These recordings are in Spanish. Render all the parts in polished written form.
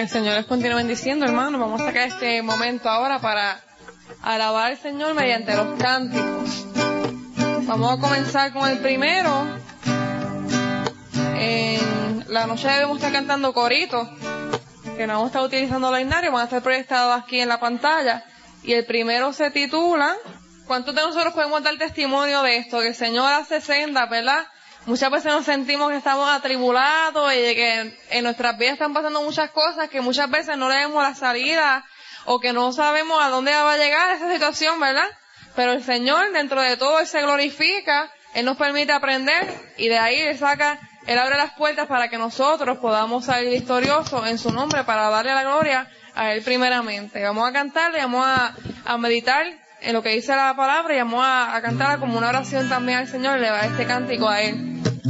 Que el Señor les continúe bendiciendo, hermanos. Vamos a sacar este momento ahora para alabar al Señor mediante los cánticos. Vamos a comenzar con el primero. En la noche debemos estar cantando coritos, que no vamos a estar utilizando los himnarios, van a estar proyectados aquí en la pantalla. Y el primero se titula, ¿cuántos de nosotros podemos dar testimonio de esto? Que el Señor hace sendas, ¿verdad? Muchas veces nos sentimos que estamos atribulados y de que en nuestras vidas están pasando muchas cosas que muchas veces no le vemos la salida o que no sabemos a dónde va a llegar esa situación, ¿verdad? Pero el Señor, dentro de todo, Él se glorifica, Él nos permite aprender y de ahí Él abre las puertas para que nosotros podamos salir victoriosos en su nombre para darle la gloria a Él primeramente. Vamos a cantarle, vamos a meditar en lo que dice la palabra y vamos a cantarla como una oración también al Señor y le va este cántico a Él.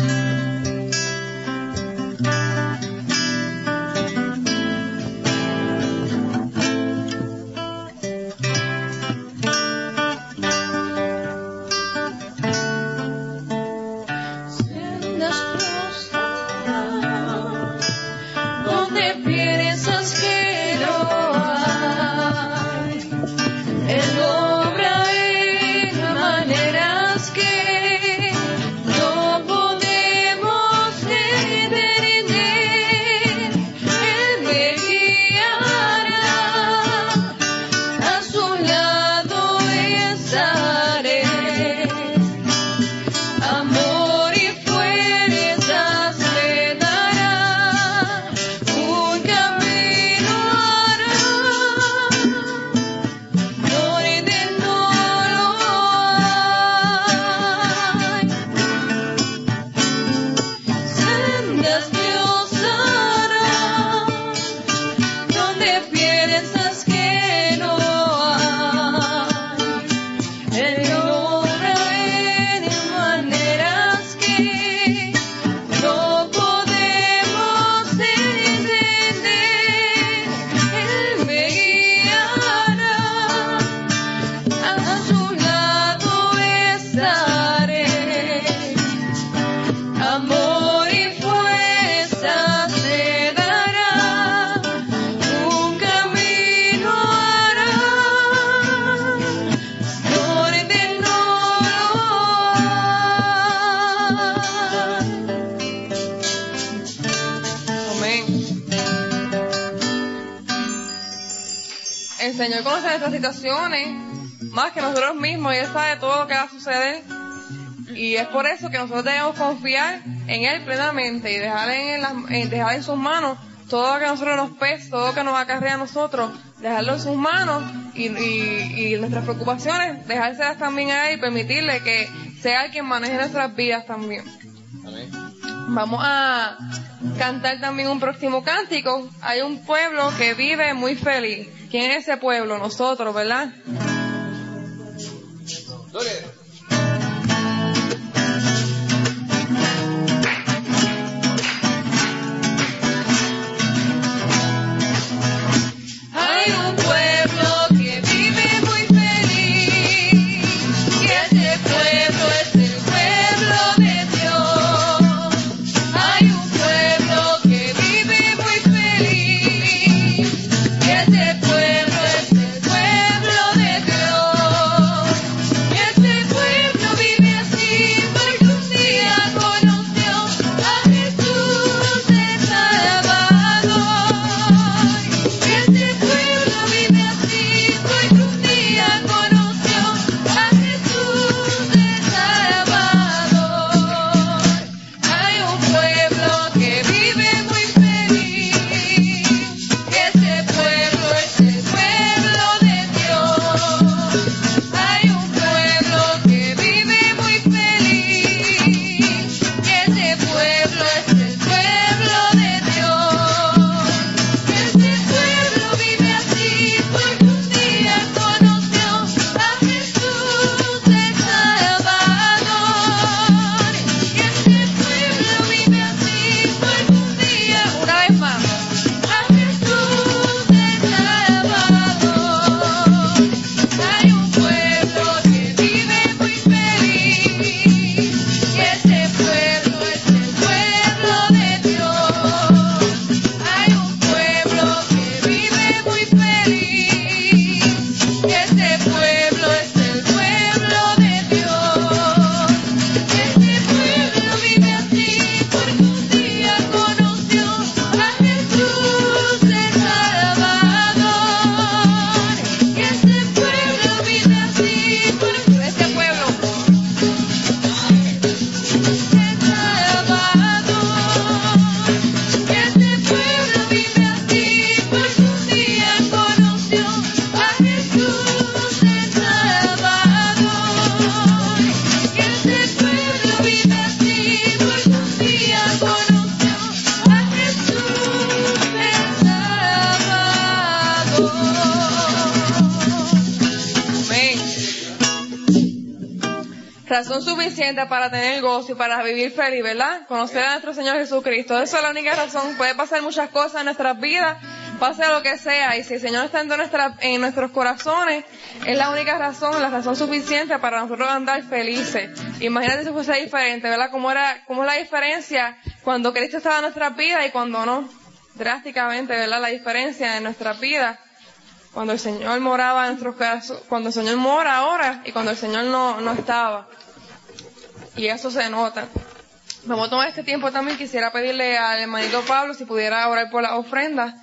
El Señor conoce nuestras situaciones más que nosotros mismos y Él sabe todo lo que va a suceder y es por eso que nosotros debemos confiar en Él plenamente y dejar en sus manos todo lo que a nosotros nos pesa, todo lo que nos acarrea a nosotros, dejarlo en sus manos y nuestras preocupaciones, dejárselas también a Él y permitirle que sea Él quien maneje nuestras vidas también. Amén. Vamos a cantar también un próximo cántico. Hay un pueblo que vive muy feliz. ¿Quién es ese pueblo? Nosotros, ¿verdad? Hay un pueblo que vive muy feliz y ese pueblo es el pueblo de Dios. Hay un pueblo que vive muy feliz y ese pueblo es el pueblo de Dios. Y ese Amén. Razón suficiente para tener gozo y para vivir feliz, ¿verdad? Conocer a nuestro Señor Jesucristo. Esa es la única razón. Puede pasar muchas cosas en nuestras vidas, pase lo que sea, y si el Señor está en nuestros corazones, es la única razón, la razón suficiente para nosotros andar felices. Imagínate si fuese diferente, ¿verdad? ¿Cómo es la diferencia cuando Cristo estaba en nuestras vidas y cuando no? Drásticamente, ¿verdad? La diferencia en nuestras vidas. Cuando el Señor moraba en nuestros corazones, cuando el Señor mora ahora y cuando el Señor no estaba. Y eso se nota. Vamos a tomar este tiempo también. Quisiera pedirle al hermanito Pablo si pudiera orar por las ofrendas.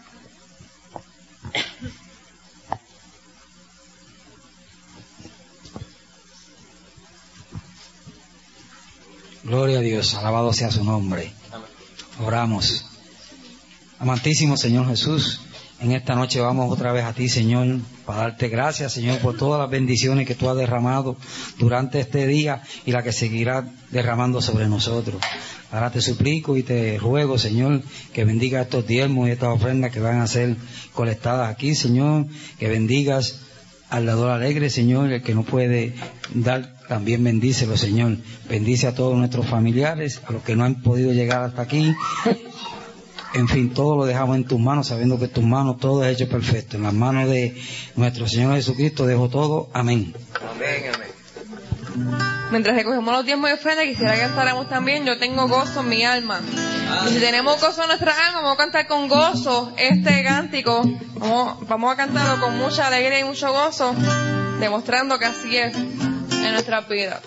Gloria a Dios, alabado sea su nombre. Oramos. Amantísimo Señor Jesús, en esta noche vamos otra vez a ti, Señor, para darte gracias, Señor, por todas las bendiciones que tú has derramado durante este día y la que seguirá derramando sobre nosotros. Ahora te suplico y te ruego, Señor, que bendiga estos diezmos y estas ofrendas que van a ser colectadas aquí, Señor, que bendigas al dador alegre, Señor, el que no puede dar, también bendícelo, Señor. Bendice a todos nuestros familiares, a los que no han podido llegar hasta aquí. En fin, todo lo dejamos en tus manos, sabiendo que en tus manos todo es hecho perfecto. En las manos de nuestro Señor Jesucristo dejo todo. Amén. Amén, amén. Mientras recogemos los diezmos y ofrendas, quisiera que cantáramos también Yo tengo gozo en mi alma. Y si tenemos gozo en nuestra alma, vamos a cantar con gozo este cántico. Vamos a cantarlo con mucha alegría y mucho gozo, demostrando que así es en nuestras vidas.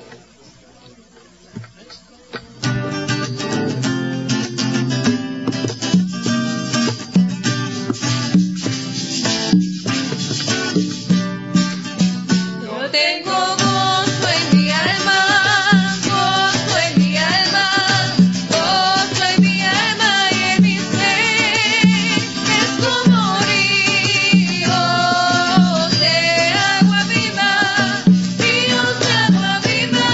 Yo tengo gozo en mi alma, gozo en mi alma, gozo en mi alma y en mi ser. Es como ríos de agua viva, ríos de agua viva.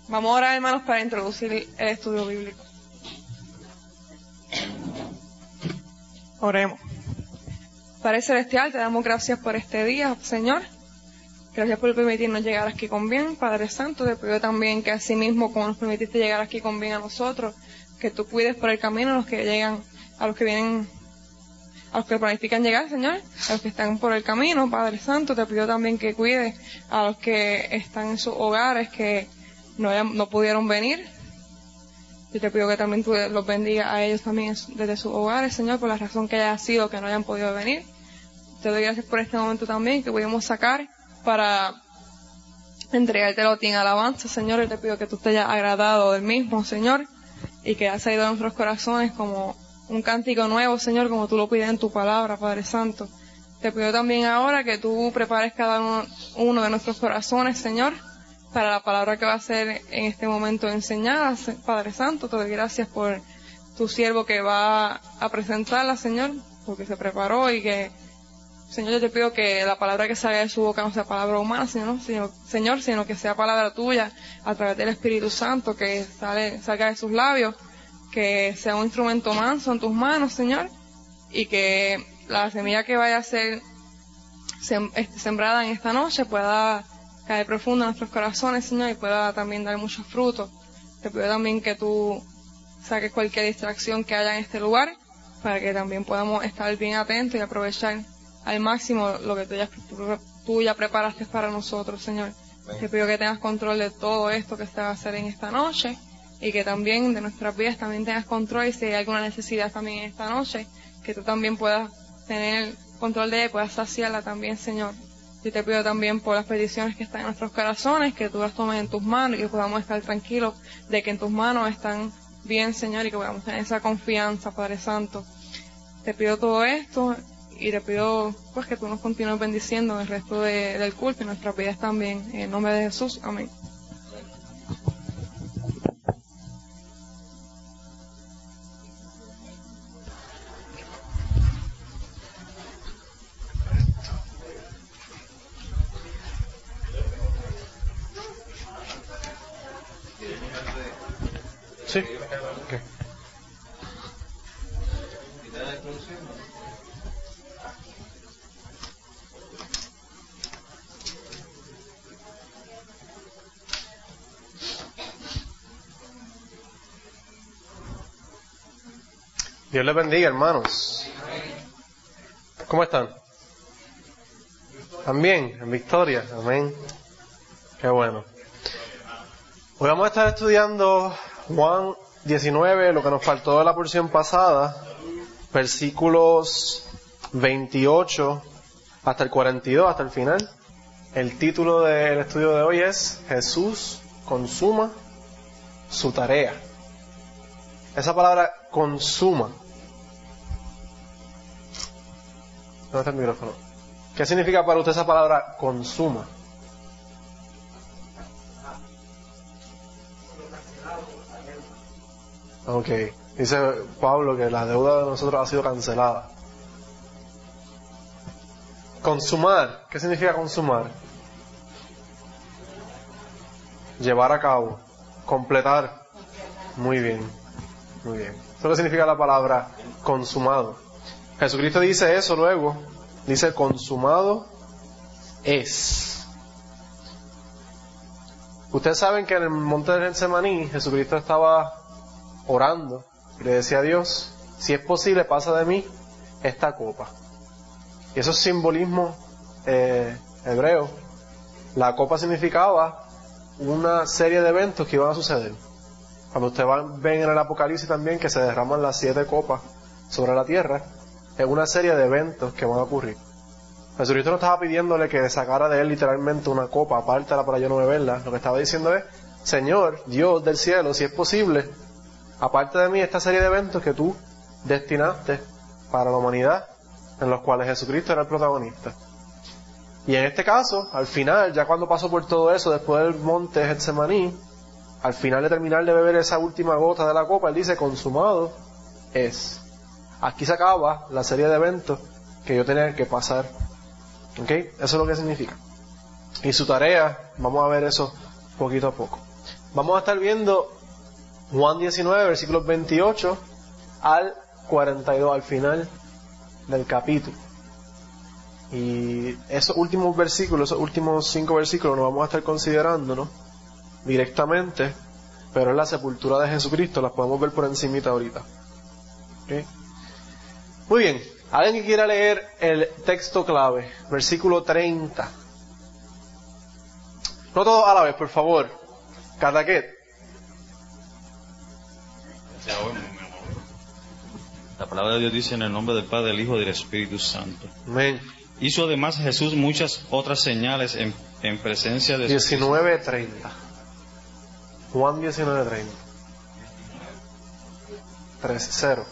Vamos a orar, hermanos, para introducir el estudio bíblico. Oremos. Padre Celestial, te damos gracias por este día, Señor. Gracias por permitirnos llegar aquí con bien. Padre Santo, te pido también que así mismo, como nos permitiste llegar aquí con bien a nosotros, que tú cuides por el camino a los que llegan, a los que vienen, a los que planifican llegar, Señor, a los que están por el camino. Padre Santo, te pido también que cuides a los que están en sus hogares, que no pudieron venir. Yo te pido que también tú los bendigas a ellos también desde sus hogares, Señor, por la razón que haya sido que no hayan podido venir. Te doy gracias por este momento también que pudimos sacar para entregártelo a ti en alabanza, Señor. Y te pido que tú te hayas agradado del mismo, Señor, y que haya salido de nuestros corazones como un cántico nuevo, Señor, como tú lo pides en tu palabra, Padre Santo. Te pido también ahora que tú prepares cada uno de nuestros corazones, Señor, para la palabra que va a ser en este momento enseñada, Padre Santo. Te doy gracias por tu siervo que va a presentarla, Señor, porque se preparó y que, Señor, yo te pido que la palabra que salga de su boca no sea palabra humana, Señor, sino que sea palabra tuya a través del Espíritu Santo, que salga de sus labios, que sea un instrumento manso en tus manos, Señor, y que la semilla que vaya a ser sembrada en esta noche pueda caer profundo en nuestros corazones, Señor, y pueda también dar muchos frutos. Te pido también que tú saques cualquier distracción que haya en este lugar, para que también podamos estar bien atentos y aprovechar al máximo lo que tú ya preparaste para nosotros, Señor. Te pido que tengas control de todo esto que se va a hacer en esta noche, y que también de nuestras vidas también tengas control, y si hay alguna necesidad también en esta noche, que tú también puedas tener control de ella y puedas saciarla también, Señor. Yo te pido también por las peticiones que están en nuestros corazones, que tú las tomes en tus manos y que podamos estar tranquilos de que en tus manos están bien, Señor, y que podamos tener esa confianza, Padre Santo. Te pido todo esto y te pido pues que tú nos continúes bendiciendo en el resto del culto y nuestras vidas también. En el nombre de Jesús, amén. Sí. Okay. Dios les bendiga, hermanos. ¿Cómo están? ¿Están bien? ¿En victoria? Amén. Qué bueno. Hoy vamos a estar estudiando Juan 19, lo que nos faltó de la porción pasada, versículos 28 hasta el 42, hasta el final. El título del estudio de hoy es Jesús consuma su tarea. Esa palabra consuma. ¿Dónde está el micrófono? ¿Qué significa para usted esa palabra consuma? Ok, dice Pablo que la deuda de nosotros ha sido cancelada. Consumar, ¿qué significa consumar? Llevar a cabo, completar. Muy bien, muy bien. Eso es lo que significa la palabra consumado. Jesucristo dice eso luego, dice consumado es. Ustedes saben que en el monte de Getsemaní Jesucristo estaba orando y le decía a Dios, si es posible pasa de mí esta copa. Y eso es simbolismo hebreo. La copa significaba una serie de eventos que iban a suceder. Cuando ustedes ven en el Apocalipsis también que se derraman las 7 copas sobre la tierra, es una serie de eventos que van a ocurrir. Jesucristo no estaba pidiéndole que sacara de él literalmente una copa, apártala para yo no beberla. Lo que estaba diciendo es, Señor, Dios del cielo, si es posible, aparte de mí esta serie de eventos que tú destinaste para la humanidad, en los cuales Jesucristo era el protagonista. Y en este caso, al final, ya cuando pasó por todo eso, después del monte Getsemaní, al final de terminar de beber esa última gota de la copa, él dice, consumado es. Aquí se acaba la serie de eventos que yo tenía que pasar. ¿Ok? Eso es lo que significa. Y su tarea, vamos a ver eso poquito a poco. Vamos a estar viendo Juan 19, versículos 28 al 42, al final del capítulo. Y esos últimos versículos, esos últimos 5 versículos, nos vamos a estar considerando, ¿no?, directamente, pero en la sepultura de Jesucristo las podemos ver por encimita ahorita. ¿Okay? Muy bien, alguien que quiera leer el texto clave, versículo 30. No todos a la vez, por favor. Cataquet. La palabra de Dios dice: en el nombre del Padre, del Hijo y del Espíritu Santo. Amén. Hizo además Jesús muchas otras señales en presencia de 19:30. Juan 19:30. 3-0.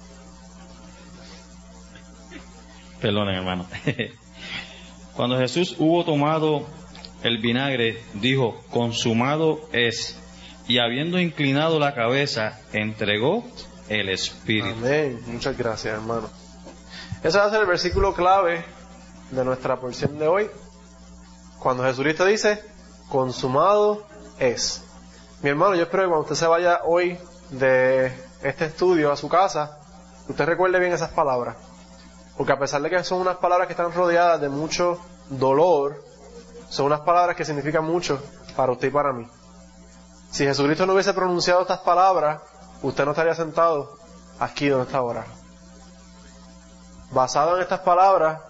Perdonen, hermano. Cuando Jesús hubo tomado el vinagre, dijo: consumado es. Y habiendo inclinado la cabeza, entregó el Espíritu. Amén. Muchas gracias, hermano. Ese va a ser el versículo clave de nuestra porción de hoy. Cuando Jesucristo dice: consumado es. Mi hermano, yo espero que cuando usted se vaya hoy de este estudio a su casa, usted recuerde bien esas palabras. Porque a pesar de que son unas palabras que están rodeadas de mucho dolor, son unas palabras que significan mucho para usted y para mí. Si Jesucristo no hubiese pronunciado estas palabras, usted no estaría sentado aquí donde está ahora. Basado en estas palabras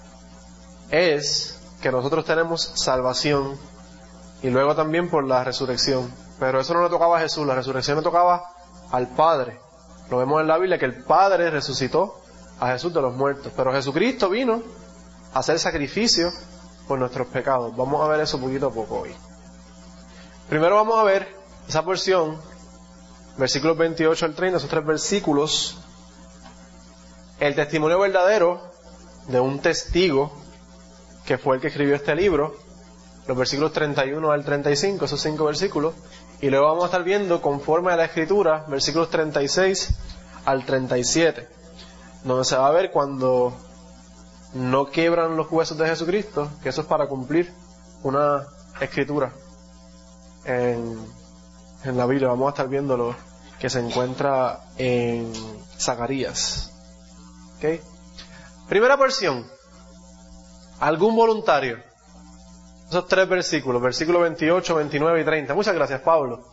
es que nosotros tenemos salvación, y luego también por la resurrección. Pero eso no le tocaba a Jesús, la resurrección le tocaba al Padre. Lo vemos en la Biblia que el Padre resucitó a Jesús de los muertos, pero Jesucristo vino a hacer sacrificio por nuestros pecados. Vamos a ver eso poquito a poco hoy. Primero vamos a ver esa porción, versículos 28 al 30, esos 3 versículos, el testimonio verdadero de un testigo que fue el que escribió este libro, los versículos 31 al 35, esos 5 versículos, y luego vamos a estar viendo conforme a la Escritura, versículos 36 al 37, donde se va a ver cuando no quiebran los huesos de Jesucristo, que eso es para cumplir una escritura en la Biblia. Vamos a estar viendo lo que se encuentra en Zacarías. ¿Okay? Primera porción, algún voluntario. Esos 3 versículos, versículos 28, 29 y 30. Muchas gracias, Pablo.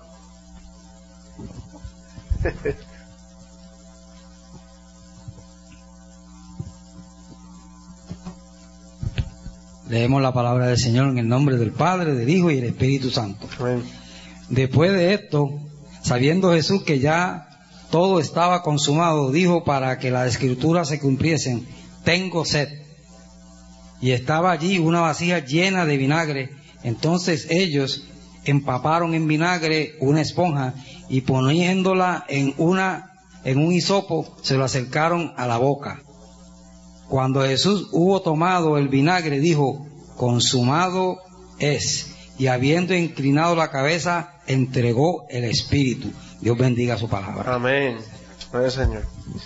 Leemos la palabra del Señor en el nombre del Padre, del Hijo y del Espíritu Santo. Amén. Después de esto, sabiendo Jesús que ya todo estaba consumado, dijo para que las escrituras se cumpliesen: tengo sed. Y estaba allí una vasija llena de vinagre. Entonces ellos empaparon en vinagre una esponja y poniéndola en un hisopo, se lo acercaron a la boca. Cuando Jesús hubo tomado el vinagre, dijo: consumado es. Y habiendo inclinado la cabeza, entregó el Espíritu. Dios bendiga su palabra. Amén. Amén, Señor.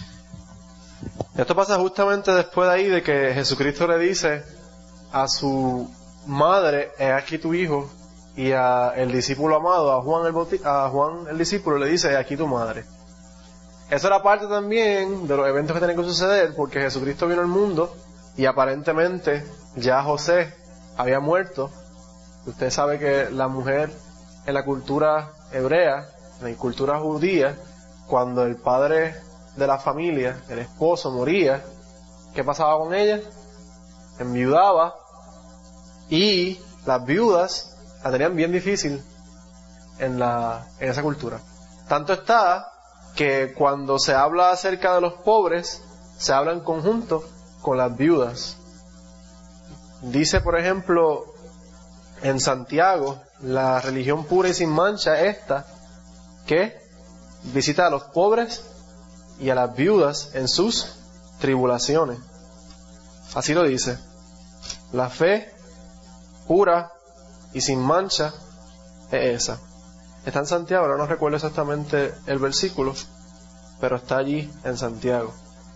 Esto pasa justamente después de ahí, de que Jesucristo le dice a su madre: he aquí tu hijo, y a el discípulo amado, a Juan el discípulo, le dice: he aquí tu madre. Eso era parte también de los eventos que tenían que suceder, porque Jesucristo vino al mundo y aparentemente ya José había muerto. Usted sabe que la mujer en la cultura hebrea, en la cultura judía, cuando el padre de la familia, el esposo, moría, ¿qué pasaba con ella? Enviudaba, y las viudas la tenían bien difícil en esa cultura. Tanto está que cuando se habla acerca de los pobres, se habla en conjunto con las viudas. Dice, por ejemplo, en Santiago, la religión pura y sin mancha esta, que visita a los pobres y a las viudas en sus tribulaciones. Así lo dice. La fe pura y sin mancha es esa. Está en Santiago, no recuerdo exactamente el versículo, pero está allí en Santiago.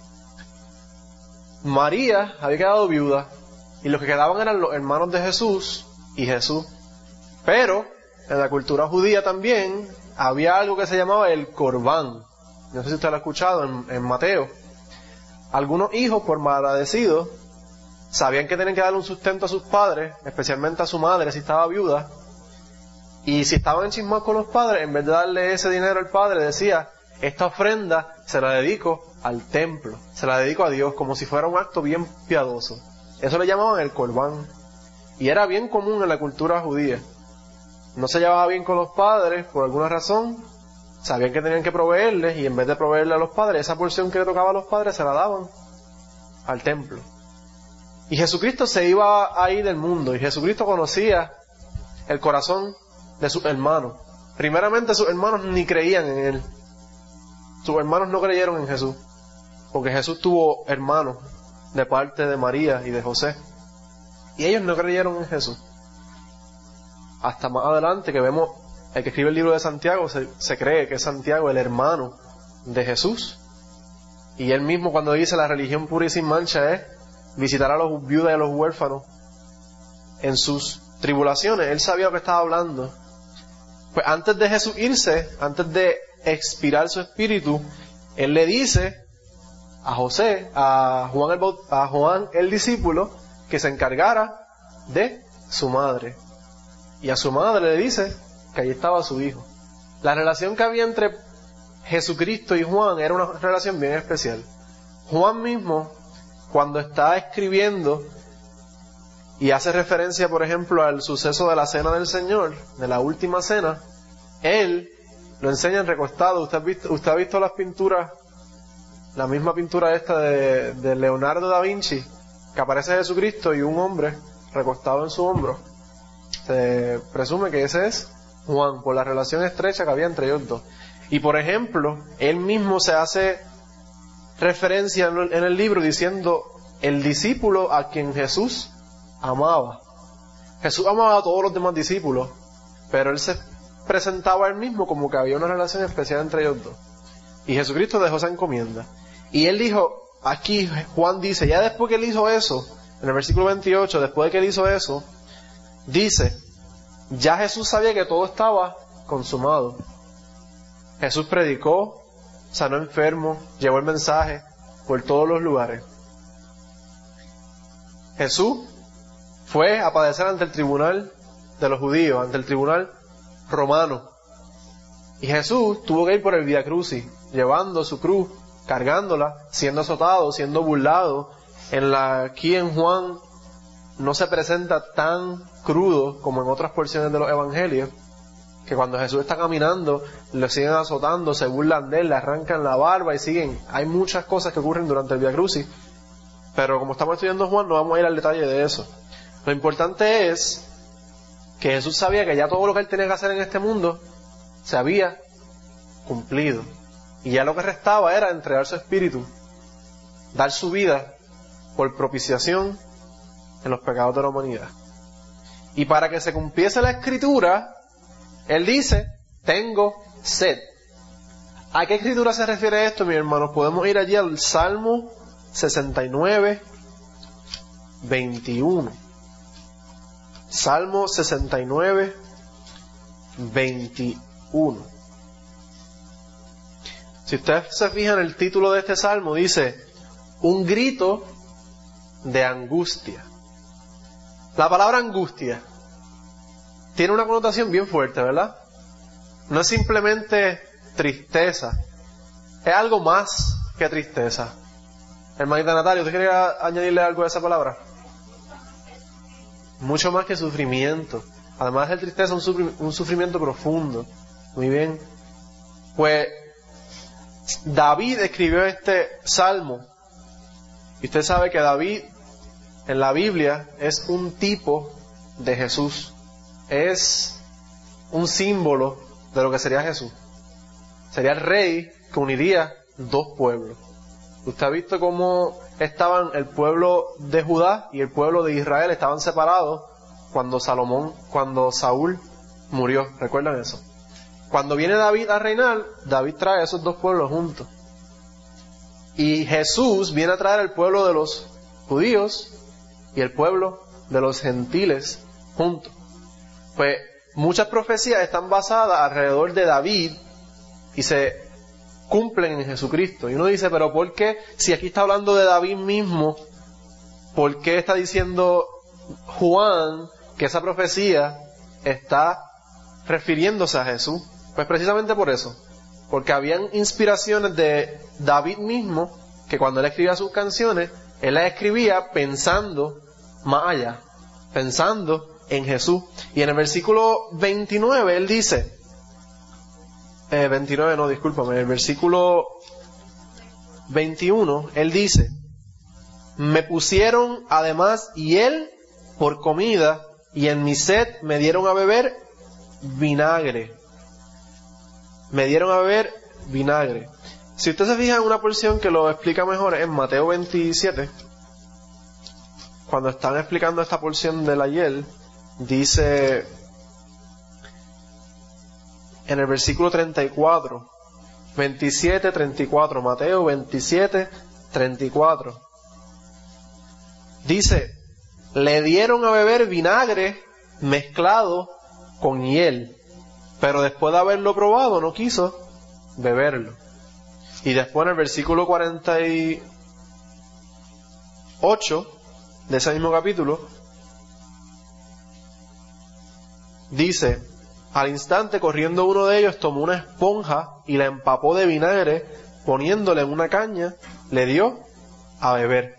María había quedado viuda, y los que quedaban eran los hermanos de Jesús y Jesús. Pero en la cultura judía también, había algo que se llamaba el corbán. No sé si usted lo ha escuchado en Mateo. Algunos hijos, por malagradecidos, sabían que tenían que darle un sustento a sus padres, especialmente a su madre si estaba viuda, y si estaban enchismados con los padres, en vez de darle ese dinero al padre, decía: esta ofrenda se la dedico al templo, se la dedico a Dios, como si fuera un acto bien piadoso. Eso le llamaban el corbán, y era bien común en la cultura judía. No se llevaba bien con los padres por alguna razón, sabían que tenían que proveerles, y en vez de proveerle a los padres, esa porción que le tocaba a los padres se la daban al templo. Y Jesucristo se iba a ir del mundo, y Jesucristo conocía el corazón de sus hermanos. Primeramente, sus hermanos ni creían en Él. Sus hermanos no creyeron en Jesús, porque Jesús tuvo hermanos de parte de María y de José, y ellos no creyeron en Jesús. Hasta más adelante que vemos, el que escribe el libro de Santiago, se cree que es Santiago el hermano de Jesús, y él mismo, cuando dice la religión pura y sin mancha es visitar a los viudas y a los huérfanos en sus tribulaciones, él sabía lo que estaba hablando. Pues antes de Jesús irse, antes de expirar su espíritu, él le dice a José, a Juan el discípulo, que se encargara de su madre. Y a su madre le dice que allí estaba su hijo. La relación que había entre Jesucristo y Juan era una relación bien especial. Juan mismo, cuando está escribiendo y hace referencia, por ejemplo, al suceso de la cena del Señor, de la última cena, él lo enseña recostado. Usted ha visto las pinturas, la misma pintura esta de Leonardo da Vinci, que aparece Jesucristo y un hombre recostado en su hombro. Se presume que ese es Juan, por la relación estrecha que había entre ellos dos. Y por ejemplo, él mismo se hace referencia en el libro diciendo: el discípulo a quien Jesús amaba. Jesús amaba a todos los demás discípulos, pero él se presentaba a él mismo como que había una relación especial entre ellos dos. Y Jesucristo dejó esa encomienda. Y él dijo, aquí Juan dice, ya después que él hizo eso, en el versículo 28, después de que él hizo eso, dice, ya Jesús sabía que todo estaba consumado. Jesús predicó, sanó enfermos, llevó el mensaje por todos los lugares. Jesús fue a padecer ante el tribunal de los judíos, ante el tribunal romano. Y Jesús tuvo que ir por el Vía Crucis, llevando su cruz, cargándola, siendo azotado, siendo burlado. Aquí en Juan no se presenta tan crudo como en otras porciones de los evangelios, que cuando Jesús está caminando, lo siguen azotando, se burlan de él, le arrancan la barba y siguen. Hay muchas cosas que ocurren durante el Vía Crucis, pero como estamos estudiando Juan, no vamos a ir al detalle de eso. Lo importante es que Jesús sabía que ya todo lo que él tenía que hacer en este mundo se había cumplido, y ya lo que restaba era entregar su espíritu, dar su vida por propiciación en los pecados de la humanidad. Y para que se cumpliese la escritura, él dice, tengo sed. ¿A qué escritura se refiere esto, mis hermanos? Podemos ir allí al Salmo 69, 21. Salmo 69, 21. Si usted se fija en el título de este salmo, dice, un grito de angustia. La palabra angustia tiene una connotación bien fuerte, ¿verdad? No es simplemente tristeza, es algo más que tristeza. Hermanita Natalia, ¿usted quiere añadirle algo a esa palabra? Mucho más que sufrimiento. Además de tristeza, un sufrimiento profundo. Muy bien. Pues David escribió este salmo. Y usted sabe que David en la Biblia es un tipo de Jesús. Es un símbolo de lo que sería Jesús. Sería el rey que uniría dos pueblos. Usted ha visto cómo estaban el pueblo de Judá y el pueblo de Israel, estaban separados cuando Saúl murió. ¿Recuerdan eso? Cuando viene David a reinar, David trae a esos dos pueblos juntos. Y Jesús viene a traer el pueblo de los judíos y el pueblo de los gentiles juntos. Pues muchas profecías están basadas alrededor de David y se cumplen en Jesucristo. Y uno dice, pero ¿por qué? Si aquí está hablando de David mismo, ¿por qué está diciendo Juan que esa profecía está refiriéndose a Jesús? Pues precisamente por eso, porque habían inspiraciones de David mismo, que cuando él escribía sus canciones, él las escribía pensando más allá, pensando en Jesús. Y en el versículo 29 él dice, en el versículo 21 él dice, me pusieron además hiel por comida, y en mi sed me dieron a beber vinagre. Me dieron a beber vinagre. Si usted se fija en una porción que lo explica mejor, es en Mateo 27, cuando están explicando esta porción de la hiel, dice en el versículo 34, 27, 34, Mateo 27, 34, dice, le dieron a beber vinagre mezclado con hiel, pero después de haberlo probado no quiso beberlo. Y después en el versículo 48 de ese mismo capítulo dice, al instante corriendo uno de ellos tomó una esponja y la empapó de vinagre, poniéndole en una caña, le dio a beber.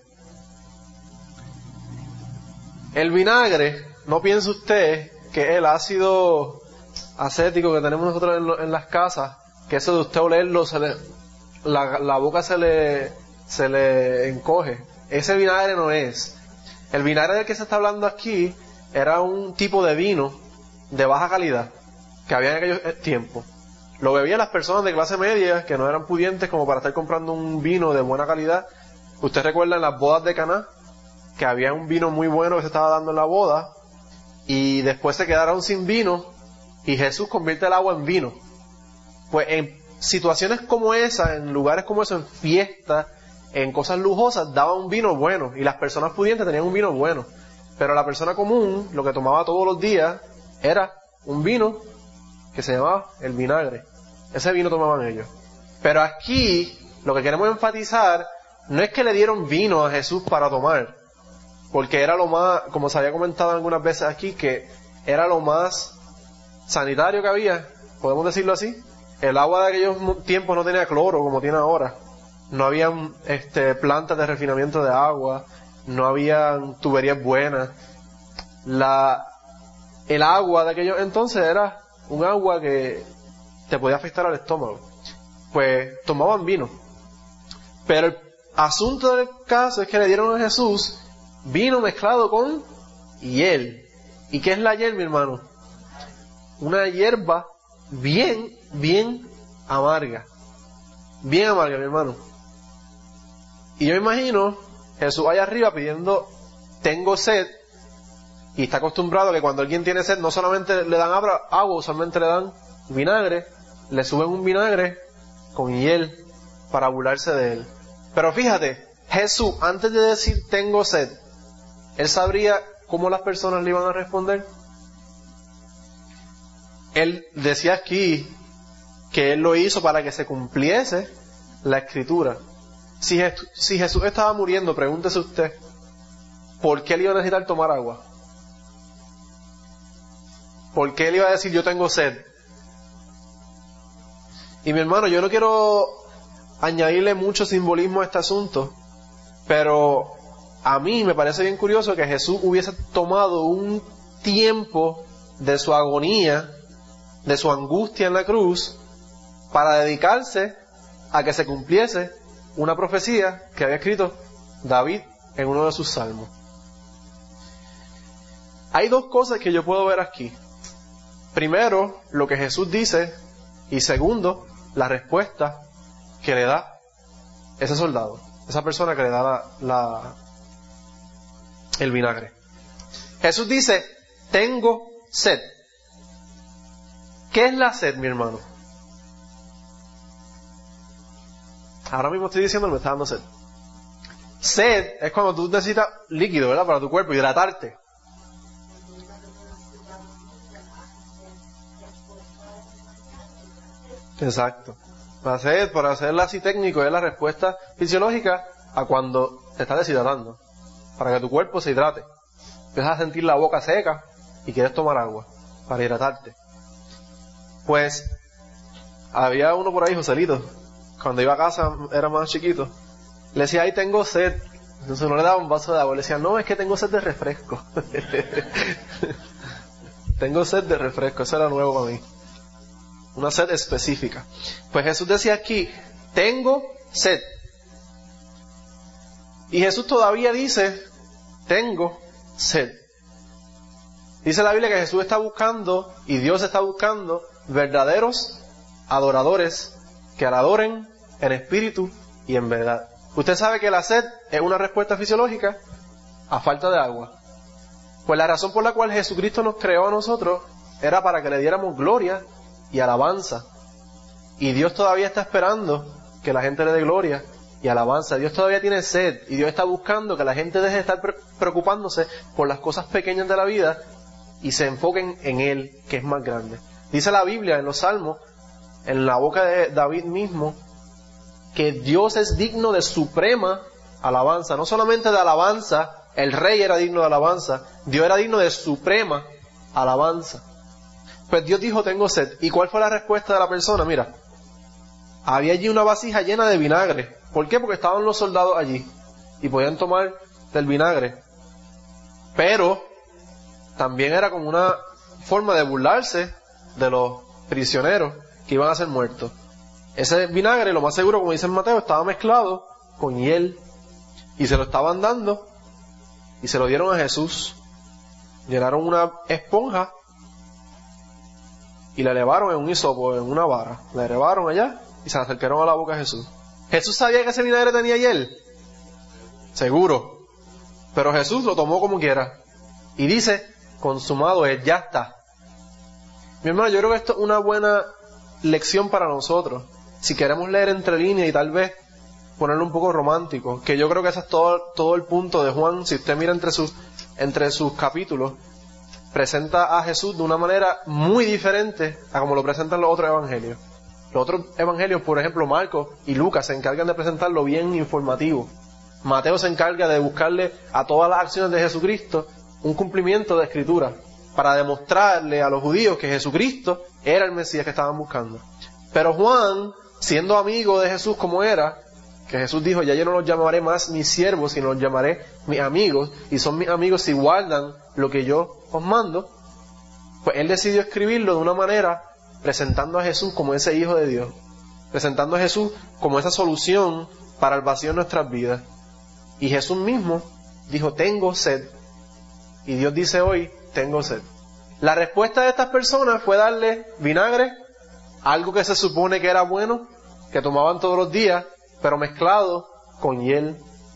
El vinagre, no piense usted que el ácido acético que tenemos nosotros en las casas, que eso de usted olerlo, la boca se le encoge. Ese vinagre no es. El vinagre del que se está hablando aquí era un tipo de vino de baja calidad que había en aquellos tiempos. Lo bebían las personas de clase media que no eran pudientes como para estar comprando un vino de buena calidad. Usted recuerda en las bodas de Caná que había un vino muy bueno que se estaba dando en la boda y después se quedaron sin vino y Jesús convierte el agua en vino. Pues en situaciones como esa, en lugares como eso, en fiestas, en cosas lujosas, daba un vino bueno y las personas pudientes tenían un vino bueno, pero la persona común lo que tomaba todos los días era un vino que se llamaba el vinagre. Ese vino tomaban ellos. Pero aquí lo que queremos enfatizar no es que le dieron vino a Jesús para tomar, porque era lo más, como se había comentado algunas veces aquí, que era lo más sanitario que había, podemos decirlo así. El agua de aquellos tiempos no tenía cloro como tiene ahora. No habían plantas de refinamiento de agua, no habían tuberías buenas. El agua de aquellos entonces era un agua que te podía afectar al estómago. Pues tomaban vino. Pero el asunto del caso es que le dieron a Jesús vino mezclado con hiel. ¿Y qué es la hiel, mi hermano? Una hierba bien amarga. Bien amarga, mi hermano. Y yo me imagino Jesús allá arriba pidiendo, tengo sed. Y está acostumbrado a que cuando alguien tiene sed no solamente le dan agua, usualmente le dan vinagre, le suben un vinagre con hiel para burlarse de él. Pero fíjate, Jesús antes de decir tengo sed, él sabría cómo las personas le iban a responder. Él decía aquí que él lo hizo para que se cumpliese la escritura. Si Jesús estaba muriendo, pregúntese usted, ¿por qué él iba a necesitar tomar agua? ¿Por qué él iba a decir yo tengo sed? Y mi hermano, yo no quiero añadirle mucho simbolismo a este asunto, pero a mí me parece bien curioso que Jesús hubiese tomado un tiempo de su agonía, de su angustia en la cruz, para dedicarse a que se cumpliese una profecía que había escrito David en uno de sus salmos. Hay dos cosas que yo puedo ver aquí. Primero, lo que Jesús dice, y segundo, la respuesta que le da ese soldado, esa persona que le da el vinagre. Jesús dice, tengo sed. ¿Qué es la sed, mi hermano? Ahora mismo estoy diciendo que me está dando sed. Sed es cuando tú necesitas líquido, ¿verdad? Para tu cuerpo, hidratarte. Exacto. Para hacerla así técnico, es la respuesta fisiológica a cuando te estás deshidratando. Para que tu cuerpo se hidrate. Empiezas a sentir la boca seca y quieres tomar agua para hidratarte. Pues había uno por ahí, Joselito, cuando iba a casa, era más chiquito, le decía, ay, tengo sed. Entonces no le daba un vaso de agua, le decía, no, es que tengo sed de refresco. Tengo sed de refresco, eso era nuevo para mí. Una sed específica. Pues Jesús decía aquí, tengo sed. Y Jesús todavía dice, tengo sed. Dice la Biblia que Jesús está buscando, y Dios está buscando, verdaderos adoradores que le adoren en espíritu y en verdad. Usted sabe que la sed es una respuesta fisiológica a falta de agua. Pues la razón por la cual Jesucristo nos creó a nosotros era para que le diéramos gloria y alabanza. Y Dios todavía está esperando que la gente le dé gloria y alabanza. Dios todavía tiene sed y Dios está buscando que la gente deje de estar preocupándose por las cosas pequeñas de la vida y se enfoquen en Él, que es más grande. Dice la Biblia en los Salmos, en la boca de David mismo, que Dios es digno de suprema alabanza. No solamente de alabanza, el rey era digno de alabanza, Dios era digno de suprema alabanza. Pues Dios dijo, tengo sed. ¿Y cuál fue la respuesta de la persona? Mira, había allí una vasija llena de vinagre. ¿Por qué? Porque estaban los soldados allí y podían tomar del vinagre. Pero también era como una forma de burlarse de los prisioneros que iban a ser muertos. Ese vinagre, lo más seguro, como dice en Mateo, estaba mezclado con hiel y se lo estaban dando y se lo dieron a Jesús. Llenaron una esponja y la elevaron en un hisopo, en una vara. La elevaron allá y se la acercaron a la boca de Jesús. ¿Jesús sabía que ese vinagre tenía hiel? Seguro. Pero Jesús lo tomó como quiera y dice, consumado es, ya está. Mi hermano, yo creo que esto es una buena lección para nosotros. Si queremos leer entre líneas y tal vez ponerlo un poco romántico, que yo creo que ese es todo el punto de Juan. Si usted mira entre sus capítulos, presenta a Jesús de una manera muy diferente a como lo presentan los otros evangelios. Los otros evangelios, por ejemplo, Marcos y Lucas, se encargan de presentarlo bien informativo. Mateo se encarga de buscarle a todas las acciones de Jesucristo un cumplimiento de Escritura, para demostrarle a los judíos que Jesucristo era el Mesías que estaban buscando. Pero Juan, siendo amigo de Jesús como era, que Jesús dijo, ya yo no los llamaré más mis siervos, sino los llamaré mis amigos, y son mis amigos si guardan lo que yo os mando, pues él decidió escribirlo de una manera presentando a Jesús como ese Hijo de Dios, presentando a Jesús como esa solución para el vacío en nuestras vidas. Y Jesús mismo dijo, tengo sed. Y Dios dice hoy, tengo sed. La respuesta de estas personas fue darle vinagre, algo que se supone que era bueno, que tomaban todos los días, pero mezclado con hiel.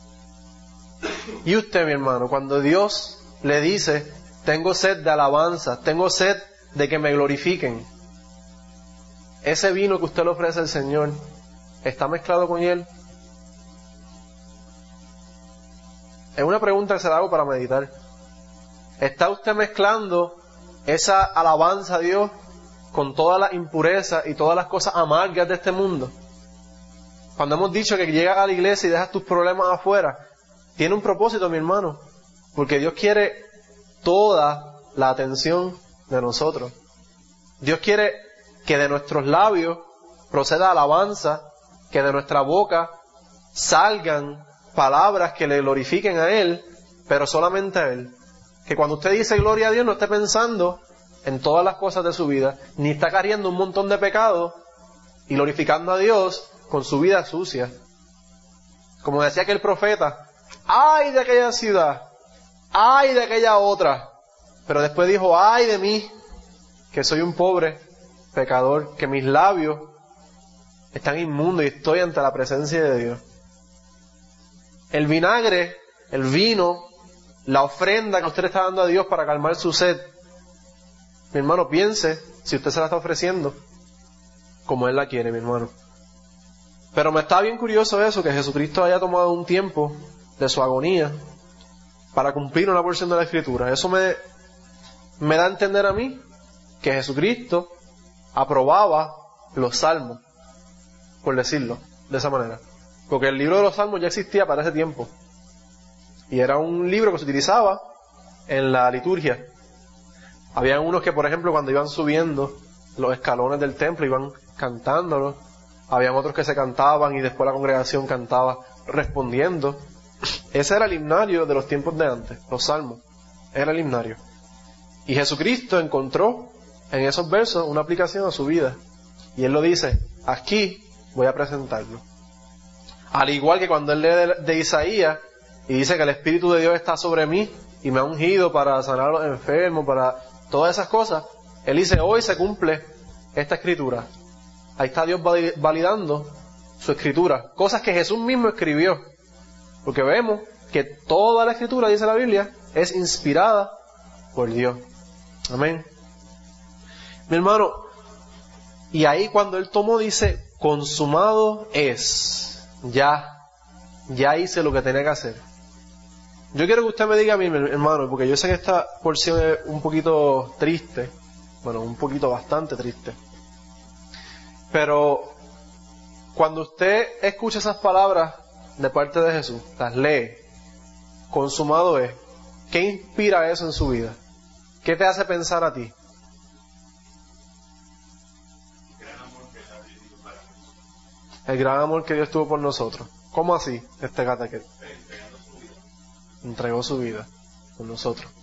Y usted, mi hermano, cuando Dios le dice, tengo sed de alabanza, tengo sed de que me glorifiquen, ese vino que usted le ofrece al Señor, ¿está mezclado con hiel? Es una pregunta que se la hago para meditar. ¿Está usted mezclando esa alabanza a Dios con todas las impurezas y todas las cosas amargas de este mundo? Cuando hemos dicho que llegas a la iglesia y dejas tus problemas afuera, tiene un propósito, mi hermano, porque Dios quiere toda la atención de nosotros. Dios quiere que de nuestros labios proceda alabanza, que de nuestra boca salgan palabras que le glorifiquen a Él, pero solamente a Él. Que cuando usted dice gloria a Dios no esté pensando en todas las cosas de su vida, ni está cargando un montón de pecados y glorificando a Dios con su vida sucia. Como decía aquel profeta, ¡ay de aquella ciudad! ¡Ay de aquella otra! Pero después dijo, ¡ay de mí! Que soy un pobre pecador, que mis labios están inmundos y estoy ante la presencia de Dios. El vinagre, el vino, la ofrenda que usted le está dando a Dios para calmar su sed, mi hermano, piense si usted se la está ofreciendo como Él la quiere, mi hermano. Pero me está bien curioso eso, que Jesucristo haya tomado un tiempo de su agonía para cumplir una porción de la Escritura. Eso me da a entender a mí que Jesucristo aprobaba los salmos, por decirlo de esa manera. Porque el libro de los salmos ya existía para ese tiempo. Y era un libro que se utilizaba en la liturgia. Habían unos que, por ejemplo, cuando iban subiendo los escalones del templo, iban cantándolo. Habían otros que se cantaban y después la congregación cantaba respondiendo. Ese era el himnario de los tiempos de antes, los salmos. Era el himnario. Y Jesucristo encontró en esos versos una aplicación a su vida. Y Él lo dice, aquí voy a presentarlo. Al igual que cuando Él lee de Isaías y dice que el Espíritu de Dios está sobre mí y me ha ungido para sanar a los enfermos, para todas esas cosas, Él dice, hoy se cumple esta escritura. Ahí está Dios validando su escritura. Cosas que Jesús mismo escribió. Porque vemos que toda la escritura, dice la Biblia, es inspirada por Dios. Amén. Mi hermano, y ahí cuando Él tomó, dice, consumado es. Ya hice lo que tenía que hacer. Yo quiero que usted me diga a mí, mi hermano, porque yo sé que esta porción es un poquito triste. Bueno, un poquito bastante triste. Pero cuando usted escucha esas palabras de parte de Jesús, las lee, consumado es, ¿qué inspira eso en su vida? ¿Qué te hace pensar a ti? El gran amor que Dios tuvo por nosotros. ¿Cómo así, este catequeta? Entregó su vida por nosotros.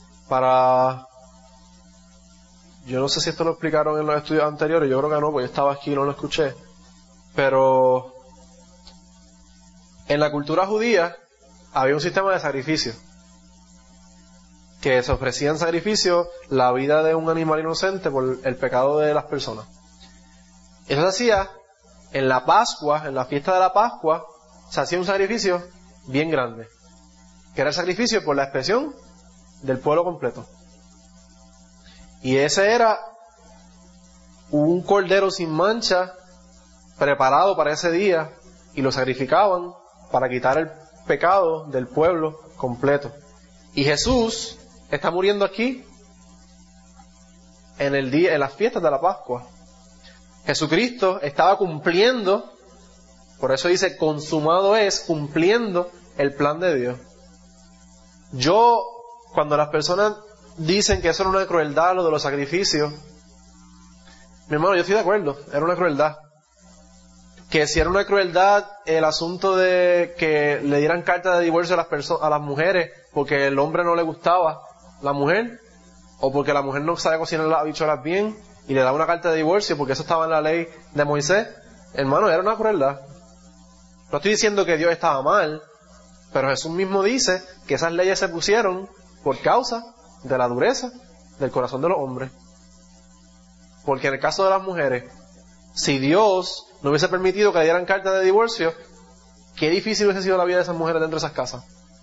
Yo no sé si esto lo explicaron en los estudios anteriores, yo creo que no, porque yo estaba aquí y no lo escuché. Pero en la cultura judía había un sistema de sacrificio. Que se ofrecían sacrificios la vida de un animal inocente por el pecado de las personas. Eso se hacía en la Pascua, en la fiesta de la Pascua, se hacía un sacrificio bien grande, que era el sacrificio por la expresión del pueblo completo. Y ese era un cordero sin mancha, preparado para ese día, y lo sacrificaban para quitar el pecado del pueblo completo. Y Jesús está muriendo aquí en las fiestas de la Pascua. Jesucristo estaba cumpliendo, por eso dice consumado es, cumpliendo el plan de Dios. Cuando las personas dicen que eso era una crueldad, lo de los sacrificios, mi hermano, yo estoy de acuerdo, era una crueldad. Que si era una crueldad el asunto de que le dieran carta de divorcio a las mujeres porque el hombre no le gustaba la mujer, o porque la mujer no sabe cocinar las habichuelas bien y le da una carta de divorcio porque eso estaba en la ley de Moisés, hermano, era una crueldad. No estoy diciendo que Dios estaba mal, pero Jesús mismo dice que esas leyes se pusieron por causa de la dureza del corazón de los hombres. Porque en el caso de las mujeres, si Dios no hubiese permitido que le dieran carta de divorcio, qué difícil hubiese sido la vida de esas mujeres dentro de esas casas.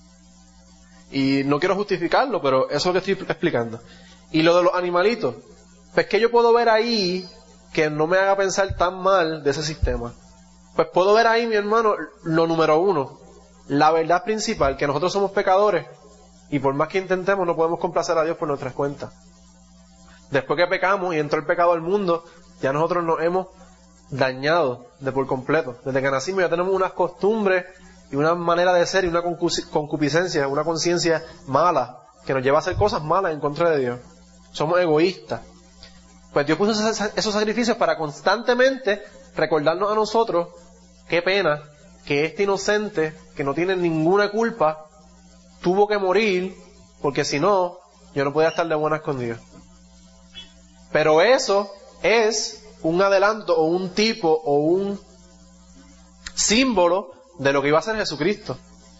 Y no quiero justificarlo, pero eso es lo que estoy explicando. Y lo de los animalitos, pues que yo puedo ver ahí que no me haga pensar tan mal de ese sistema. Pues puedo ver ahí, mi hermano, lo número uno, la verdad principal, que nosotros somos pecadores y por más que intentemos no podemos complacer a Dios por nuestras cuentas. Después que pecamos y entró el pecado al mundo, ya nosotros nos hemos dañado de por completo. Desde que nacimos ya tenemos unas costumbres y una manera de ser y una concupiscencia, una conciencia mala que nos lleva a hacer cosas malas en contra de Dios. Somos egoístas. Pues Dios puso esos sacrificios para constantemente recordarnos a nosotros qué pena que este inocente, que no tiene ninguna culpa, tuvo que morir, porque si no, yo no podía estar de buenas con Dios. Pero eso es un adelanto o un tipo o un símbolo de lo que iba a ser Jesucristo.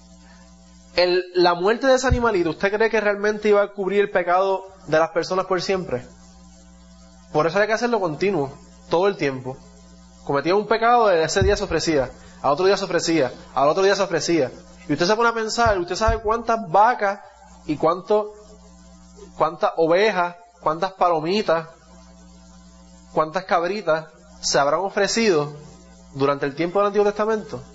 La muerte de ese animalito, ¿usted cree que realmente iba a cubrir el pecado de las personas por siempre? Por eso hay que hacerlo continuo, todo el tiempo. Cometía un pecado, ese día se ofrecía, al otro día se ofrecía, al otro día se ofrecía. Y usted se pone a pensar, usted sabe cuántas vacas y cuántas ovejas, cuántas palomitas, cuántas cabritas se habrán ofrecido durante el tiempo del Antiguo Testamento.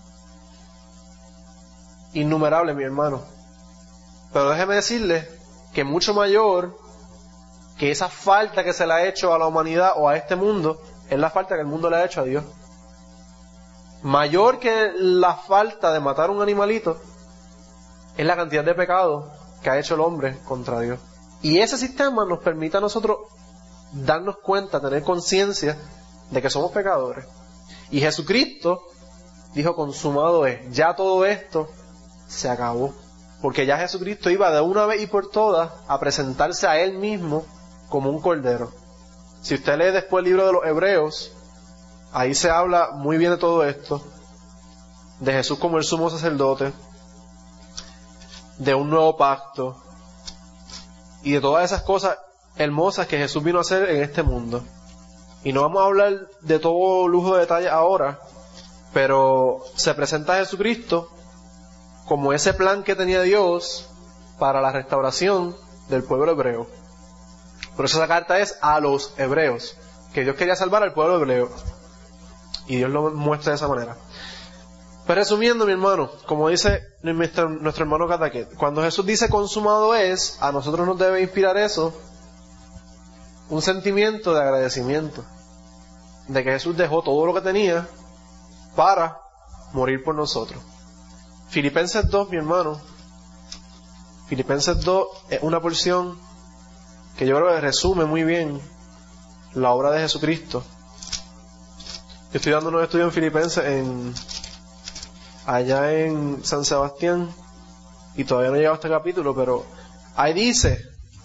Innumerables, mi hermano. Pero déjeme decirle que mucho mayor que esa falta que se le ha hecho a la humanidad o a este mundo es la falta que el mundo le ha hecho a Dios. Mayor que la falta de matar un animalito es la cantidad de pecado que ha hecho el hombre contra Dios. Y ese sistema nos permite a nosotros darnos cuenta, tener conciencia de que somos pecadores. Y Jesucristo dijo, consumado es. Ya todo esto se acabó. Porque ya Jesucristo iba de una vez y por todas a presentarse a Él mismo como un cordero. Si usted lee después el libro de los Hebreos, ahí se habla muy bien de todo esto, de Jesús como el sumo sacerdote, de un nuevo pacto y de todas esas cosas hermosas que Jesús vino a hacer en este mundo. Y no vamos a hablar de todo lujo de detalle ahora, pero se presenta a Jesucristo como ese plan que tenía Dios para la restauración del pueblo hebreo. Por eso esa carta es a los hebreos, que Dios quería salvar al pueblo hebreo. Y Dios lo muestra de esa manera. Pero resumiendo, mi hermano, como dice nuestro hermano Cataquet, cuando Jesús dice consumado es, a nosotros nos debe inspirar eso, un sentimiento de agradecimiento, de que Jesús dejó todo lo que tenía para morir por nosotros. Filipenses 2, mi hermano, Filipenses 2 es una porción que yo creo que resume muy bien la obra de Jesucristo. Yo estoy dando unos estudios en Filipenses allá en San Sebastián y todavía no he llegado a este capítulo, pero ahí dice,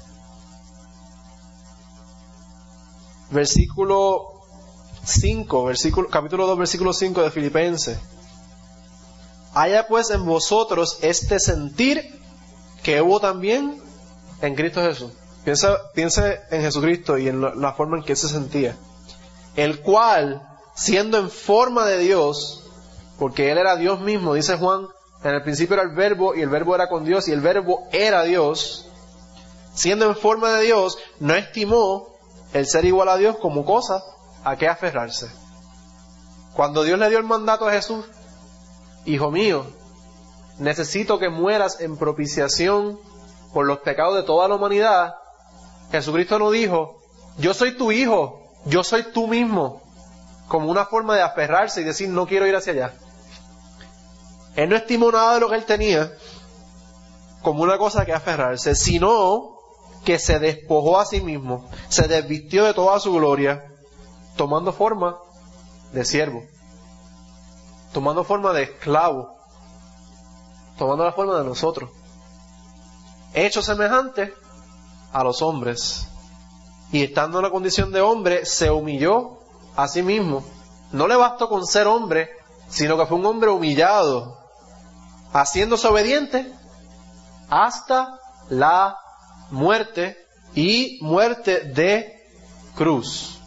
versículo 5, capítulo 2, versículo 5 de Filipenses: haya pues en vosotros este sentir que hubo también en Cristo Jesús. Piense en Jesucristo y en la forma en que Él se sentía, el cual, siendo en forma de Dios, porque Él era Dios mismo, dice Juan, en el principio era el Verbo, y el Verbo era con Dios, y el Verbo era Dios, siendo en forma de Dios, no estimó el ser igual a Dios como cosa a qué aferrarse. Cuando Dios le dio el mandato a Jesús, hijo mío, necesito que mueras en propiciación por los pecados de toda la humanidad, Jesucristo no dijo, yo soy tu hijo, yo soy tú mismo, como una forma de aferrarse y decir, no quiero ir hacia allá. Él no estimó nada de lo que Él tenía como una cosa que aferrarse, sino que se despojó a sí mismo, se desvistió de toda su gloria, tomando forma de siervo, tomando forma de esclavo, tomando la forma de nosotros, hecho semejante a los hombres, y estando en la condición de hombre, se humilló a sí mismo. No le bastó con ser hombre, sino que fue un hombre humillado, haciéndose obediente hasta la muerte, y muerte de cruz.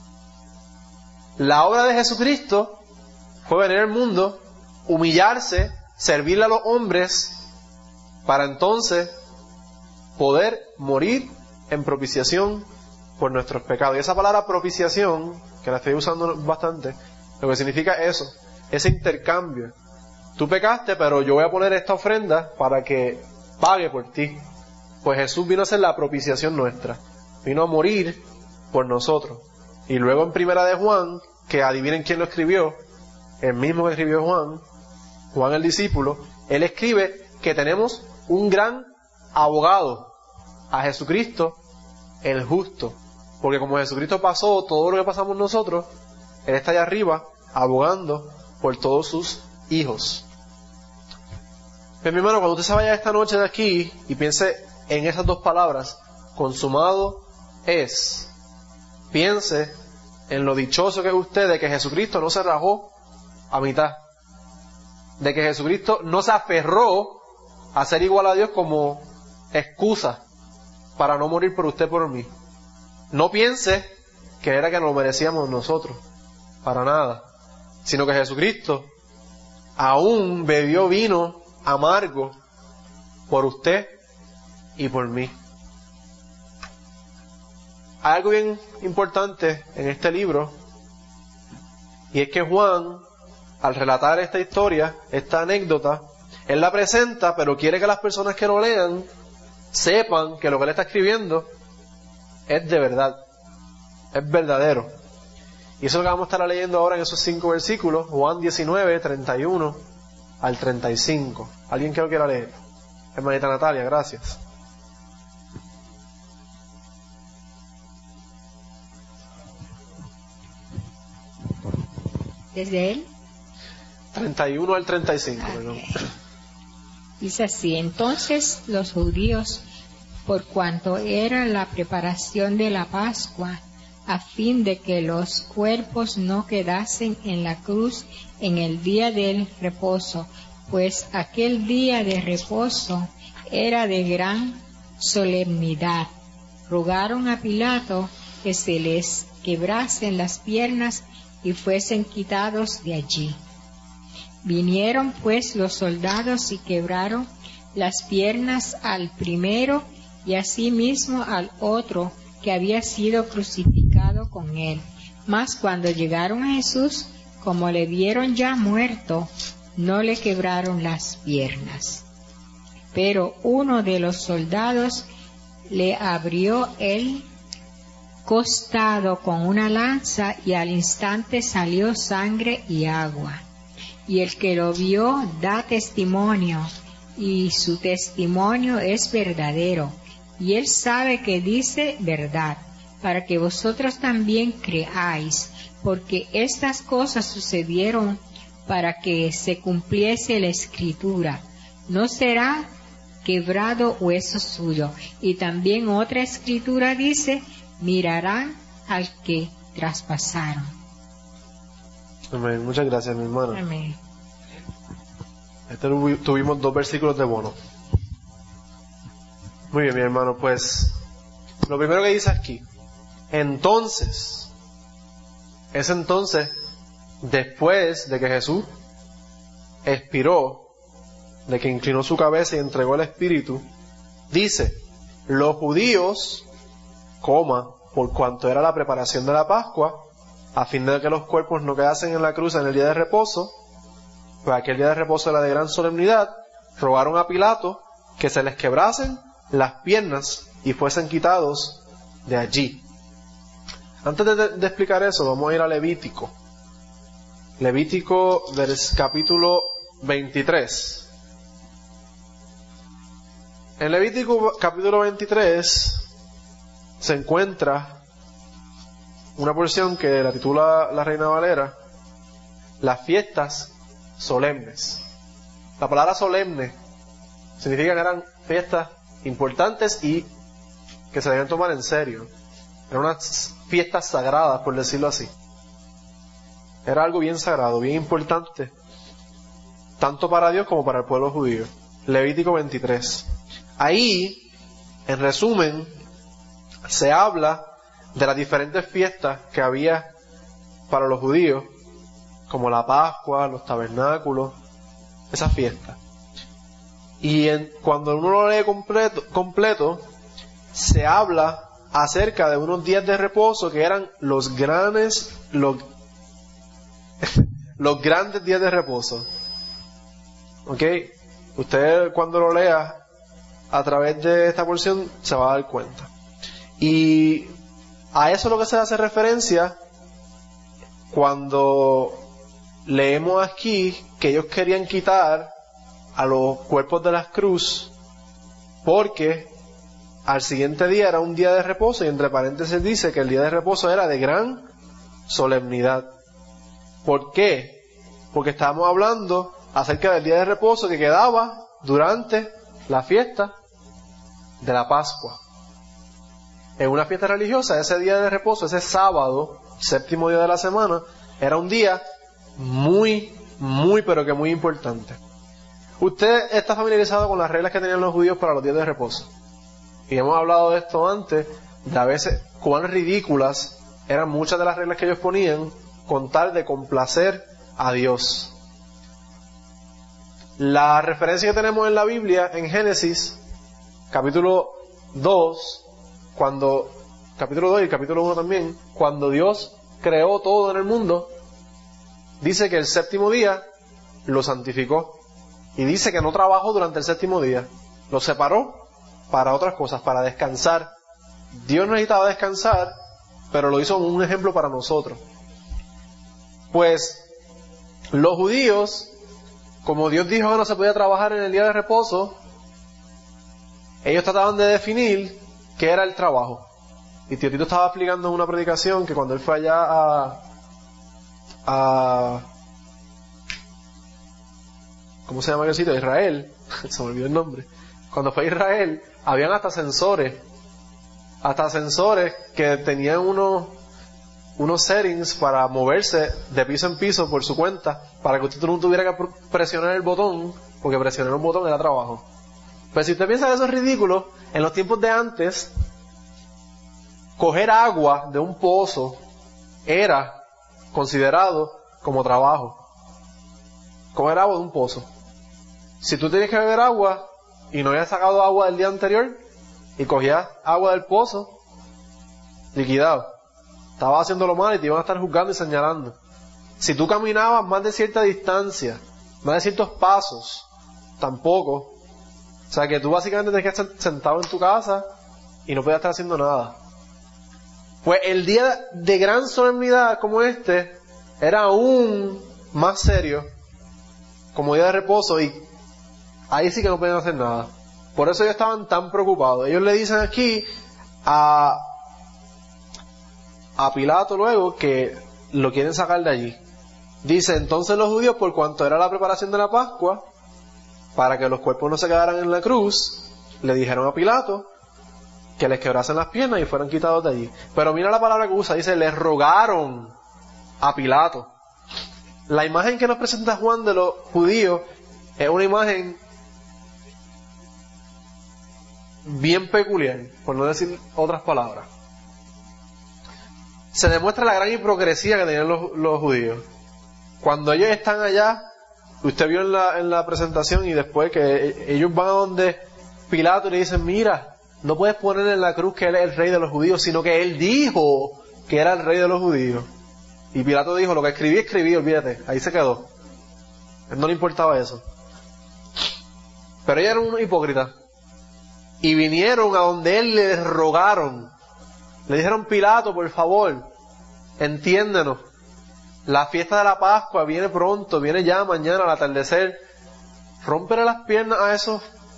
La obra de Jesucristo fue venir al mundo, humillarse, servirle a los hombres, para entonces poder morir en propiciación por nuestros pecados. Y esa palabra propiciación, que la estoy usando bastante, lo que significa eso, ese intercambio. Tú pecaste, pero yo voy a poner esta ofrenda para que pague por ti. Pues Jesús vino a ser la propiciación nuestra, vino a morir por nosotros. Y luego en Primera de Juan, que adivinen quién lo escribió, el mismo que escribió Juan el discípulo, él escribe que tenemos un gran abogado, a Jesucristo el justo, porque como Jesucristo pasó todo lo que pasamos nosotros, Él está allá arriba abogando por todos sus hijos. Pero mi hermano, cuando usted se vaya esta noche de aquí y piense en esas dos palabras, consumado es, piense en lo dichoso que es usted de que Jesucristo no se rajó a mitad, de que Jesucristo no se aferró a ser igual a Dios como excusa para no morir por usted, por mí. No piense que era que nos lo merecíamos nosotros, para nada, sino que Jesucristo aún bebió vino amargo por usted y por mí. Hay algo bien importante en este libro, y es que Juan, al relatar esta historia, esta anécdota, él la presenta, pero quiere que las personas que lo lean sepan que lo que él está escribiendo es de verdad, es verdadero. Y eso es lo que vamos a estar leyendo ahora en esos 5 versículos, Juan 19, 31 al 35. ¿Alguien que lo quiera leer? Hermanita Natalia, gracias. ¿Desde él? 31 al 35, perdón. Dice así: entonces los judíos, por cuanto era la preparación de la Pascua, a fin de que los cuerpos no quedasen en la cruz en el día del reposo, pues aquel día de reposo era de gran solemnidad, rogaron a Pilato que se les quebrasen las piernas y fuesen quitados de allí. Vinieron pues los soldados y quebraron las piernas al primero y asimismo al otro que había sido crucificado con él. Mas cuando llegaron a Jesús, como le vieron ya muerto, no le quebraron las piernas. Pero uno de los soldados le abrió el costado con una lanza y al instante salió sangre y agua. Y el que lo vio da testimonio, y su testimonio es verdadero, y él sabe que dice verdad, para que vosotros también creáis, porque estas cosas sucedieron para que se cumpliese la Escritura: no será quebrado hueso suyo. Y también otra Escritura dice: mirarán al que traspasaron. Amén. Muchas gracias, mi hermano. Amén. Tuvimos 2 versículos de bono. Muy bien, mi hermano, pues lo primero que dice aquí: entonces, es entonces después de que Jesús expiró, de que inclinó su cabeza y entregó el Espíritu, dice: los judíos, por cuanto era la preparación de la Pascua, a fin de que los cuerpos no quedasen en la cruz en el día de reposo, pues aquel día de reposo era de gran solemnidad, rogaron a Pilato que se les quebrasen las piernas y fuesen quitados de allí. Antes de explicar eso, vamos a ir a Levítico. Levítico capítulo 23. En Levítico capítulo 23 se encuentra una porción que la titula la Reina Valera: las fiestas solemnes. La palabra solemne significa que eran fiestas importantes y que se debían tomar en serio. Eran unas fiestas sagradas, por decirlo así. Era algo bien sagrado, bien importante, tanto para Dios como para el pueblo judío. Levítico 23. Ahí, en resumen, se habla de las diferentes fiestas que había para los judíos, como la Pascua, los tabernáculos, esas fiestas. Y cuando uno lo lee completo, se habla acerca de unos días de reposo que eran los grandes días de reposo. ¿Ok? Usted cuando lo lea a través de esta porción se va a dar cuenta. Y a eso es lo que se hace referencia cuando leemos aquí que ellos querían quitar a los cuerpos de las cruces porque al siguiente día era un día de reposo, y entre paréntesis dice que el día de reposo era de gran solemnidad. ¿Por qué? Porque estábamos hablando acerca del día de reposo que quedaba durante la fiesta de la Pascua. En una fiesta religiosa, ese día de reposo, ese sábado, 7º día de la semana, era un día muy, pero que muy importante. Usted está familiarizado con las reglas que tenían los judíos para los días de reposo. Y hemos hablado de esto antes, de a veces cuán ridículas eran muchas de las reglas que ellos ponían con tal de complacer a Dios. La referencia que tenemos en la Biblia, en Génesis, capítulo 2, capítulo 2 y capítulo 1 también, cuando Dios creó todo en el mundo, dice que el 7º día lo santificó. Y dice que no trabajó durante el 7º día. Lo separó para otras cosas, para descansar. Dios necesitaba descansar, pero lo hizo como un ejemplo para nosotros. Pues los judíos, como Dios dijo que no se podía trabajar en el día de reposo, ellos trataban de definir qué era el trabajo. Y Tío Tito estaba explicando en una predicación que cuando él fue allá ¿cómo se llama aquel sitio? Israel. Se me olvidó el nombre. Cuando fue a Israel, habían hasta sensores que tenían unos settings para moverse de piso en piso por su cuenta, para que usted no tuviera que presionar el botón, porque presionar un botón era trabajo. Pero si usted piensa que eso es ridículo, en los tiempos de antes, coger agua de un pozo era considerado como trabajo. Coger agua de un pozo. Si tú tenías que beber agua y no habías sacado agua del día anterior y cogías agua del pozo, liquidado, estabas haciéndolo mal y te iban a estar juzgando y señalando. Si tú caminabas más de cierta distancia, más de ciertos pasos, tampoco. O sea que tú básicamente tenías que estar sentado en tu casa y no podías estar haciendo nada. Pues el día de gran solemnidad como este era aún más serio, como día de reposo, y ahí sí que no podían hacer nada. Por eso ellos estaban tan preocupados. Ellos le dicen aquí a Pilato luego que lo quieren sacar de allí. Dice, entonces los judíos, por cuanto era la preparación de la Pascua, para que los cuerpos no se quedaran en la cruz, le dijeron a Pilato que les quebrasen las piernas y fueran quitados de allí. Pero mira la palabra que usa, dice, les rogaron a Pilato. La imagen que nos presenta Juan de los judíos es una imagen bien peculiar, por no decir otras palabras. Se demuestra la gran hipocresía que tenían los judíos. Cuando ellos están allá, usted vio en la presentación y después que ellos van a donde Pilato y le dicen, mira, no puedes poner en la cruz que él es el rey de los judíos, sino que él dijo que era el rey de los judíos. Y Pilato dijo, lo que escribí, olvídate, ahí se quedó. A él no le importaba eso. Pero ellos eran unos hipócritas. Y vinieron a donde él les rogaron. Le dijeron, Pilato, por favor, entiéndenos. La fiesta de la Pascua viene pronto, viene ya mañana al atardecer. Rómpele las piernas a esos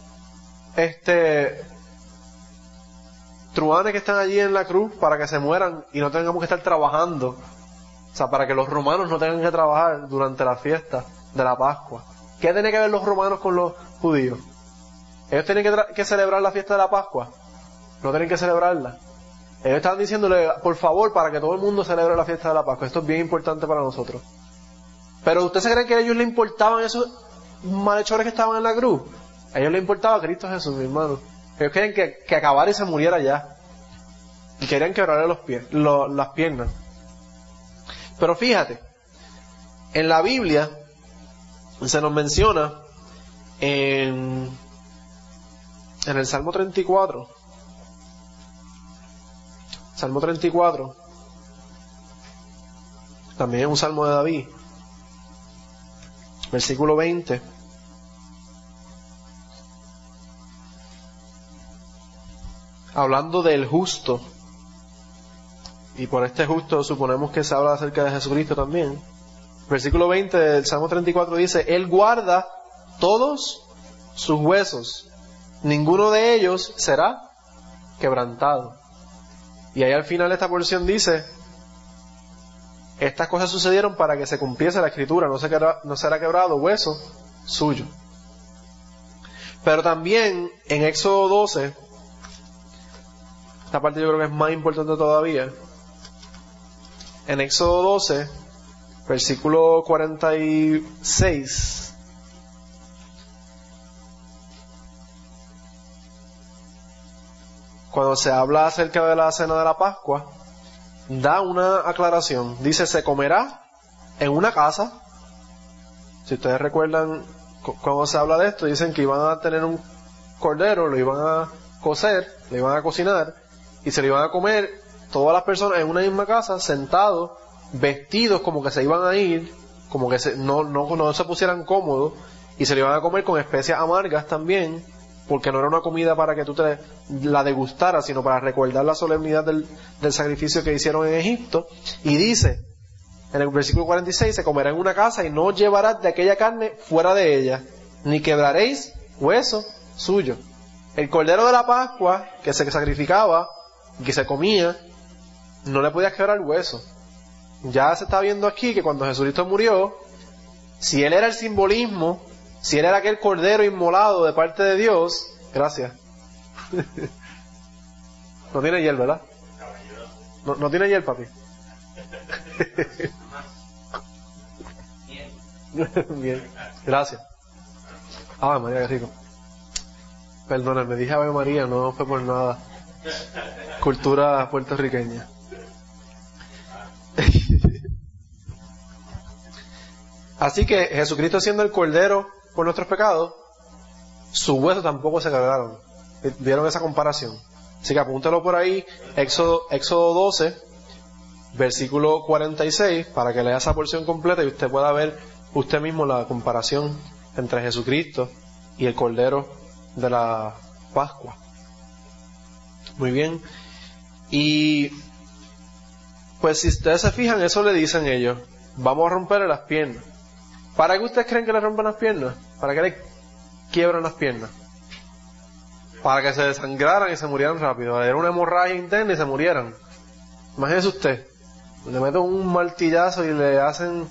truhanes que están allí en la cruz para que se mueran y no tengamos que estar trabajando. O sea, para que los romanos no tengan que trabajar durante la fiesta de la Pascua. ¿Qué tienen que ver los romanos con los judíos? Ellos tienen que celebrar la fiesta de la Pascua. No tienen que celebrarla. Ellos estaban diciéndole, por favor, para que todo el mundo celebre la fiesta de la Pascua. Esto es bien importante para nosotros. Pero ¿usted se cree que a ellos les importaban esos malhechores que estaban en la cruz? A ellos les importaba Cristo Jesús, mi hermano. Ellos querían que acabara y se muriera ya. Y querían quebrarle las piernas. Pero fíjate, en la Biblia se nos menciona en el Salmo 34. Salmo 34 también es un salmo de David, versículo 20. Hablando del justo, y por este justo suponemos que se habla acerca de Jesucristo también. Versículo 20 del Salmo 34 dice, Él guarda todos sus huesos, ninguno de ellos será quebrantado. Y ahí al final de esta porción dice, estas cosas sucedieron para que se cumpliese la escritura, no será quebrado hueso suyo. Pero también en Éxodo 12, esta parte yo creo que es más importante todavía, en Éxodo 12, versículo 46, cuando se habla acerca de la cena de la Pascua, da una aclaración. Dice, se comerá en una casa. Si ustedes recuerdan cuando se habla de esto, dicen que iban a tener un cordero, lo iban a cocer, lo iban a cocinar, y se lo iban a comer todas las personas en una misma casa, sentados, vestidos como que se iban a ir, como que no se pusieran cómodos, y se lo iban a comer con especias amargas también, porque no era una comida para que tú te la degustaras, sino para recordar la solemnidad del sacrificio que hicieron en Egipto. Y dice, en el versículo 46, se comerá en una casa y no llevarás de aquella carne fuera de ella, ni quebraréis hueso suyo. El cordero de la Pascua, que se sacrificaba y que se comía, no le podías quebrar el hueso. Ya se está viendo aquí que cuando Jesucristo murió, si Él era el simbolismo, si Él era aquel cordero inmolado de parte de Dios, gracias. No tiene hiel, ¿verdad? No tiene hiel, papi. Bien, gracias. Ave María, qué rico. Perdóname, dije Ave María, no fue por nada. Cultura puertorriqueña. Así que Jesucristo, siendo el cordero por nuestros pecados, sus huesos tampoco se quebraron. ¿Vieron esa comparación? Así que apúntalo por ahí, Éxodo 12, versículo 46, para que lea esa porción completa y usted pueda ver usted mismo la comparación entre Jesucristo y el cordero de la Pascua. Muy bien. Y pues si ustedes se fijan, eso le dicen ellos: vamos a romperle las piernas. ¿Para qué ustedes creen que le rompen las piernas? ¿Para qué le quiebran las piernas? Para que se desangraran y se murieran rápido. Era una hemorragia interna y se murieran. Imagínese usted, le meten un martillazo y le hacen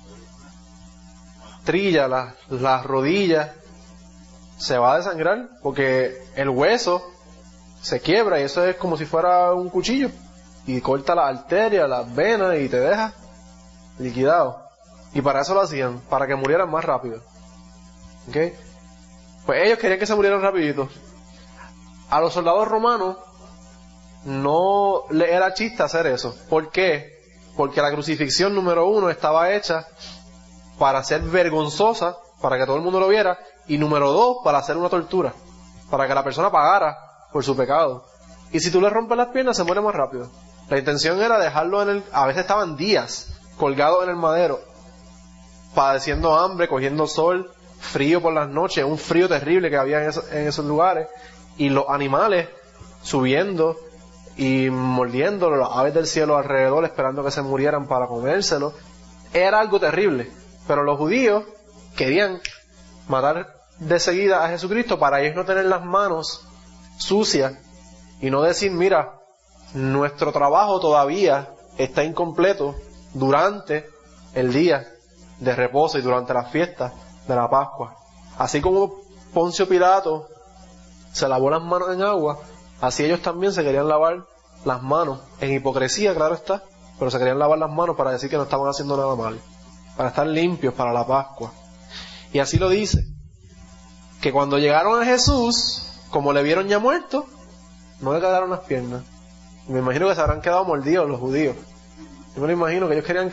trilla las rodillas, se va a desangrar porque el hueso se quiebra y eso es como si fuera un cuchillo y corta las arterias, las venas y te deja liquidado. Y para eso lo hacían, para que murieran más rápido. ¿Ok? Pues ellos querían que se murieran rapidito. A los soldados romanos no les era chiste hacer eso. ¿Por qué? Porque la crucifixión número 1 estaba hecha para ser vergonzosa, para que todo el mundo lo viera, y número 2, para hacer una tortura, para que la persona pagara por su pecado. Y si tú le rompes las piernas, se muere más rápido. La intención era dejarlo a veces estaban días colgados en el madero, padeciendo hambre, cogiendo sol, frío por las noches, un frío terrible que había en esos lugares, y los animales subiendo y mordiéndolo, las aves del cielo alrededor esperando que se murieran para comérselo. Era algo terrible, pero los judíos querían matar de seguida a Jesucristo para ellos no tener las manos sucias y no decir: mira, nuestro trabajo todavía está incompleto durante el día de reposo y durante las fiestas de la Pascua. Así como Poncio Pilato se lavó las manos en agua, así ellos también se querían lavar las manos, en hipocresía, claro está, pero se querían lavar las manos para decir que no estaban haciendo nada mal, para estar limpios para la Pascua. Y así lo dice, que cuando llegaron a Jesús, como le vieron ya muerto, no le quedaron las piernas. Me imagino que se habrán quedado mordidos los judíos. Yo me lo imagino que ellos querían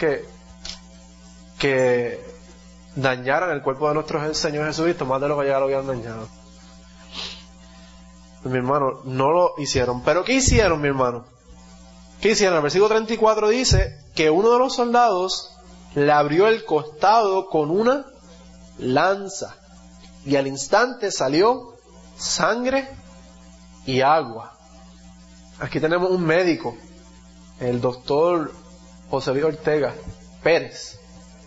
que dañaran el cuerpo de nuestro Señor Jesucristo más de lo que ya lo habían dañado. Pues, mi hermano, no lo hicieron. ¿Pero qué hicieron, mi hermano? ¿Qué hicieron? El versículo 34 dice que uno de los soldados le abrió el costado con una lanza y al instante salió sangre y agua. Aquí tenemos un médico, el doctor José Luis Ortega Pérez.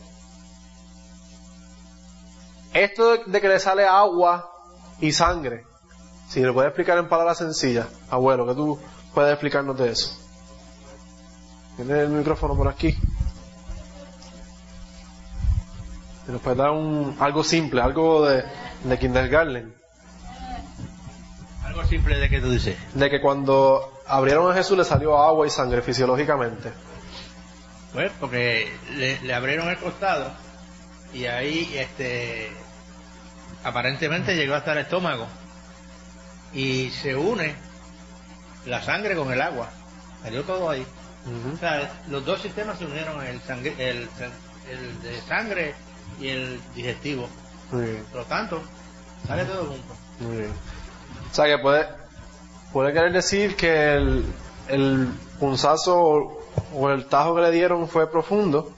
Esto de que le sale agua y sangre, si lo puedes explicar en palabras sencillas, abuelo, que tú puedes explicarnos de eso. Tiene el micrófono por aquí. Si nos puedes dar algo simple, algo de kindergarten. Algo simple de que tú dices. De que cuando abrieron a Jesús le salió agua y sangre fisiológicamente. Pues porque le abrieron el costado y ahí aparentemente llegó hasta el estómago y se une la sangre con el agua, salió todo ahí. O sea, los dos sistemas se unieron, el de sangre y el digestivo. Muy bien. Por lo tanto, sale todo junto. Muy bien. O sea que puede querer decir que el punzazo o el tajo que le dieron fue profundo,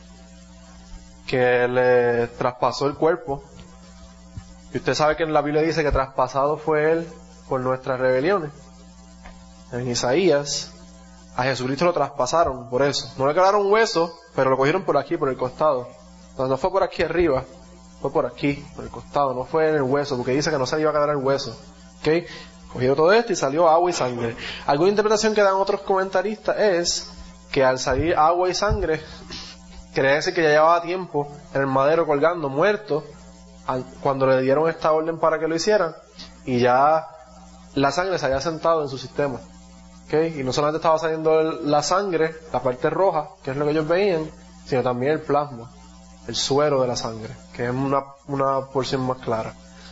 que le traspasó el cuerpo. Y usted sabe que en la Biblia dice que traspasado fue él por nuestras rebeliones. En Isaías A Jesucristo lo traspasaron por eso. No le quedaron huesos, pero lo cogieron por aquí, por el costado. No fue por aquí arriba, fue por aquí, por el costado, no fue en el hueso, porque dice que no se le iba a quedar el hueso. ¿Okay? Cogieron todo esto y salió agua y sangre. Alguna interpretación que dan otros comentaristas es que al salir agua y sangre, quiere decir que ya llevaba tiempo en el madero colgando, muerto, cuando le dieron esta orden para que lo hicieran, y ya la sangre se había sentado en su sistema. ¿Okay? Y no solamente estaba saliendo la sangre, la parte roja, que es lo que ellos veían, sino también el plasma, el suero de la sangre, que es una porción más clara.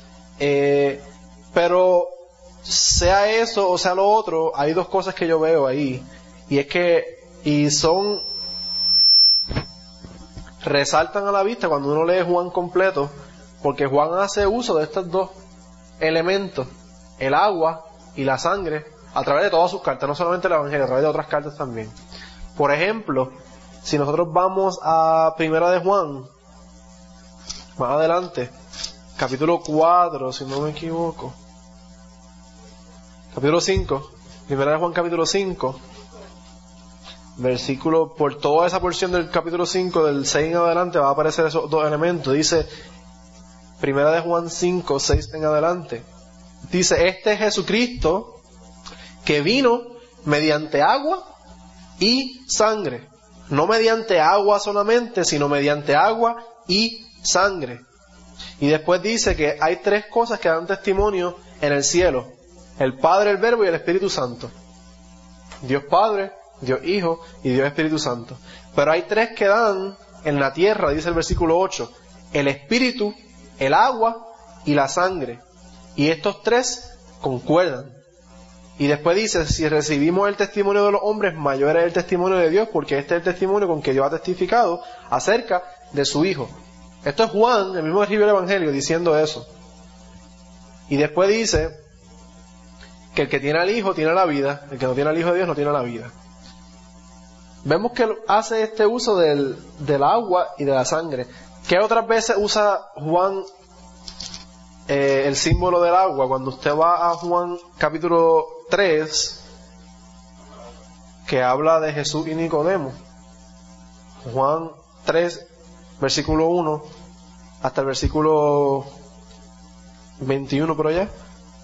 Pero sea eso o sea lo otro, hay dos cosas que yo veo ahí, y es que resaltan a la vista cuando uno lee Juan completo, porque Juan hace uso de estos dos elementos, el agua y la sangre, a través de todas sus cartas, no solamente el Evangelio, a través de otras cartas también. Por ejemplo, si nosotros vamos a Primera de Juan, más adelante, capítulo 4, si no me equivoco, capítulo 5, Primera de Juan capítulo 5, versículo, por toda esa porción del capítulo 5, del 6 en adelante, va a aparecer esos dos elementos. Dice, Primera de Juan 5, 6 en adelante, dice, este es Jesucristo que vino mediante agua y sangre. No mediante agua solamente, sino mediante agua y sangre. Y después dice que hay tres cosas que dan testimonio en el cielo: el Padre, el Verbo y el Espíritu Santo. Dios Padre, Dios Hijo y Dios Espíritu Santo. Pero hay tres que dan en la tierra, dice el versículo 8, el Espíritu, el agua y la sangre. Y estos tres concuerdan. Y después dice, si recibimos el testimonio de los hombres, mayor es el testimonio de Dios, porque este es el testimonio con que Dios ha testificado acerca de su Hijo. Esto es Juan, el mismo que escribió el Evangelio, diciendo eso. Y después dice que el que tiene al Hijo tiene la vida, el que no tiene al Hijo de Dios no tiene la vida. Vemos que hace este uso del agua y de la sangre. ¿Qué otras veces usa Juan el símbolo del agua? Cuando usted va a Juan capítulo 3, que habla de Jesús y Nicodemo, Juan 3 versículo 1 hasta el versículo 21 por allá,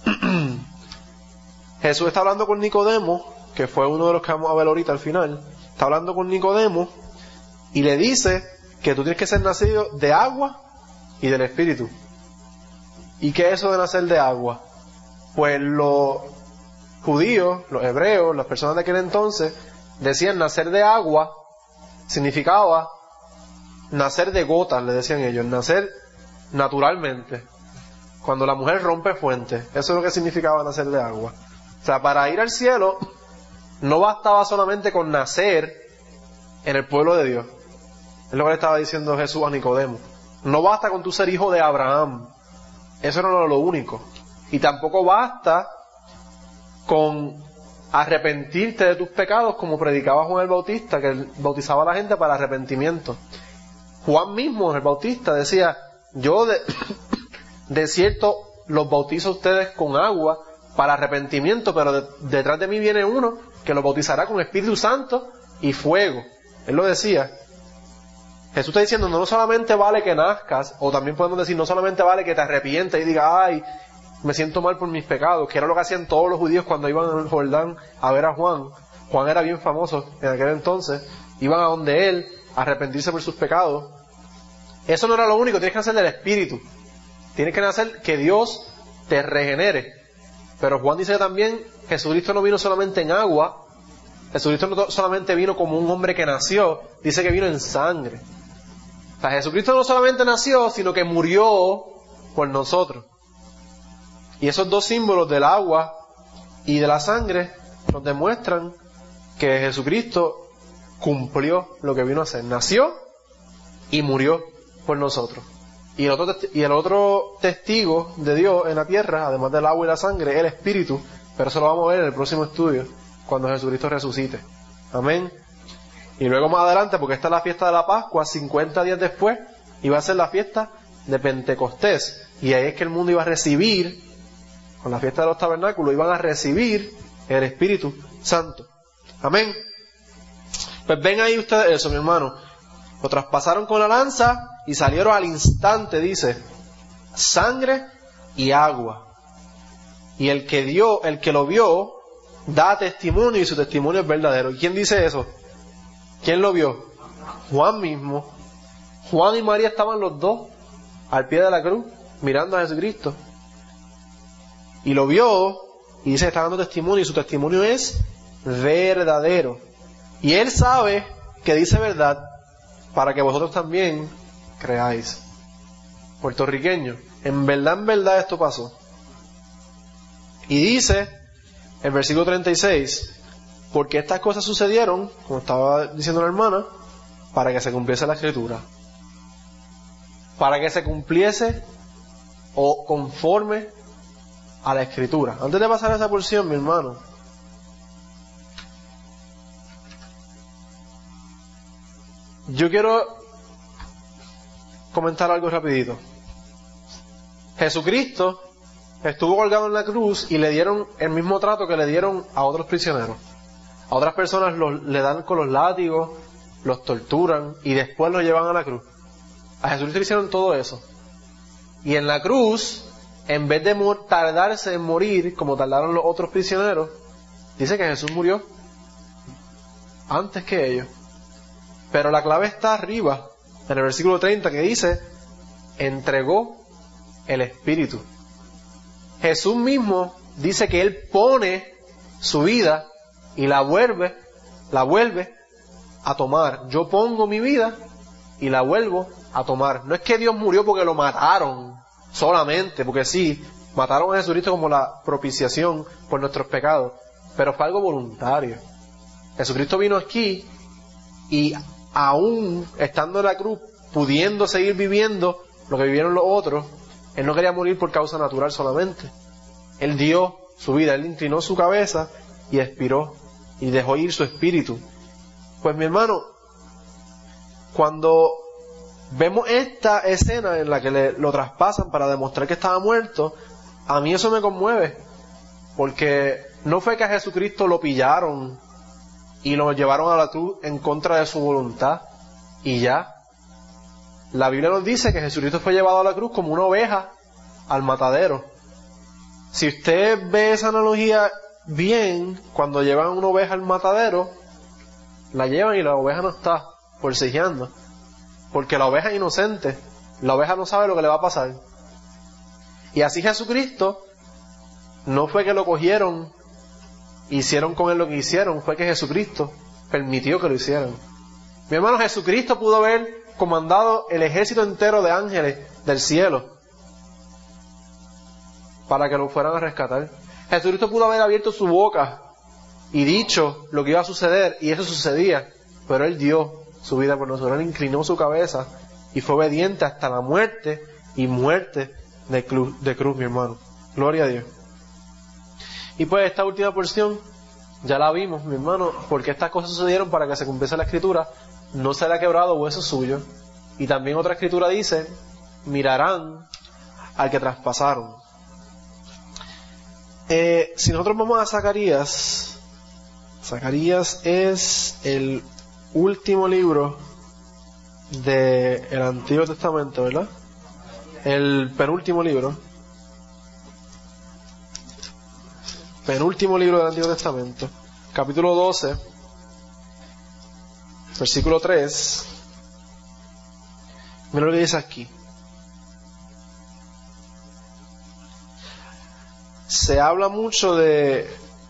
Jesús está hablando con Nicodemo, que fue uno de los que vamos a ver ahorita al final. Está hablando con Nicodemo y le dice que tú tienes que ser nacido de agua y del Espíritu. ¿Y qué es eso de nacer de agua? Pues los judíos, los hebreos, las personas de aquel entonces decían nacer de agua significaba nacer de gotas, le decían ellos, nacer naturalmente, cuando la mujer rompe fuente. Eso es lo que significaba nacer de agua. O sea, para ir al cielo no bastaba solamente con nacer en el pueblo de Dios. Es lo que le estaba diciendo Jesús a Nicodemo. No basta con tu ser hijo de Abraham. Eso no es lo único. Y tampoco basta con arrepentirte de tus pecados, como predicaba Juan el Bautista, que bautizaba a la gente para arrepentimiento. Juan mismo, el Bautista, decía, yo de cierto los bautizo a ustedes con agua para arrepentimiento, pero detrás de mí viene uno que los bautizará con Espíritu Santo y fuego. Él lo decía. Jesús está diciendo, no solamente vale que nazcas, o también podemos decir, no solamente vale que te arrepientas y digas, ay, me siento mal por mis pecados, que era lo que hacían todos los judíos cuando iban al Jordán a ver a Juan. Juan era bien famoso en aquel entonces. Iban a donde él a arrepentirse por sus pecados. Eso no era lo único, tienes que nacer del Espíritu. Tienes que nacer que Dios te regenere. Pero Juan dice también, Jesucristo no vino solamente en agua, Jesucristo no solamente vino como un hombre que nació, dice que vino en sangre. O sea, Jesucristo no solamente nació, sino que murió por nosotros. Y esos dos símbolos del agua y de la sangre nos demuestran que Jesucristo cumplió lo que vino a hacer. Nació y murió por nosotros. Y el otro testigo de Dios en la tierra, además del agua y la sangre, es el Espíritu. Pero eso lo vamos a ver en el próximo estudio, cuando Jesucristo resucite. Amén. Y luego más adelante, porque esta es la fiesta de la Pascua, 50 días después, iba a ser la fiesta de Pentecostés. Y ahí es que el mundo iba a recibir, con la fiesta de los tabernáculos, iban a recibir el Espíritu Santo. Amén. Pues ven ahí ustedes eso, mi hermano. Lo traspasaron con la lanza y salieron al instante, dice, sangre y agua. Y el que lo vio, da testimonio y su testimonio es verdadero. ¿Y quién dice eso? ¿Quién lo vio? Juan mismo. Juan y María estaban los dos al pie de la cruz, mirando a Jesucristo. Y lo vio y dice que está dando testimonio y su testimonio es verdadero. Y él sabe que dice verdad para que vosotros también creáis. Puertorriqueño, en verdad esto pasó. Y dice el versículo 36, porque estas cosas sucedieron, como estaba diciendo la hermana, para que se cumpliese la escritura. Para que se cumpliese o conforme a la escritura. Antes de pasar a esa porción, mi hermano, yo quiero comentar algo rapidito. Jesucristo estuvo colgado en la cruz y le dieron el mismo trato que le dieron a otros prisioneros. A otras personas le dan con los látigos, los torturan y después los llevan a la cruz. A Jesucristo le hicieron todo eso. Y en la cruz, en vez de tardarse en morir, como tardaron los otros prisioneros, dice que Jesús murió antes que ellos. Pero la clave está arriba, en el versículo 30, que dice, entregó el Espíritu. Jesús mismo dice que Él pone su vida y la vuelve a tomar. Yo pongo mi vida y la vuelvo a tomar. No es que Dios murió porque lo mataron solamente, porque sí, mataron a Jesucristo como la propiciación por nuestros pecados, pero fue algo voluntario. Jesucristo vino aquí y aún estando en la cruz, pudiendo seguir viviendo lo que vivieron los otros, Él no quería morir por causa natural solamente. Él dio su vida, Él inclinó su cabeza y expiró y dejó ir su espíritu. Pues mi hermano, cuando vemos esta escena en la que lo traspasan para demostrar que estaba muerto, a mí eso me conmueve, porque no fue que a Jesucristo lo pillaron y lo llevaron a la cruz en contra de su voluntad y ya. La Biblia nos dice que Jesucristo fue llevado a la cruz como una oveja al matadero. Si usted ve esa analogía bien, cuando llevan una oveja al matadero, la llevan y la oveja no está forcejeando, porque la oveja es inocente, la oveja no sabe lo que le va a pasar. Y así Jesucristo, no fue que lo cogieron, hicieron con él lo que hicieron, fue que Jesucristo permitió que lo hicieran. Mi hermano, Jesucristo pudo haber comandado el ejército entero de ángeles del cielo para que lo fueran a rescatar. Jesucristo pudo haber abierto su boca y dicho lo que iba a suceder, y eso sucedía, pero Él dio su vida por nosotros. Él inclinó su cabeza y fue obediente hasta la muerte, y muerte de cruz, mi hermano. Gloria a Dios. Y pues esta última porción ya la vimos, mi hermano, porque estas cosas sucedieron para que se cumpliese la escritura: no será quebrado hueso suyo. Y también otra escritura dice: mirarán al que traspasaron. Si nosotros vamos a Zacarías es el último libro del Antiguo Testamento, ¿verdad? El penúltimo libro del Antiguo Testamento, capítulo 12, versículo 3. Mira lo que dice aquí. Se habla mucho de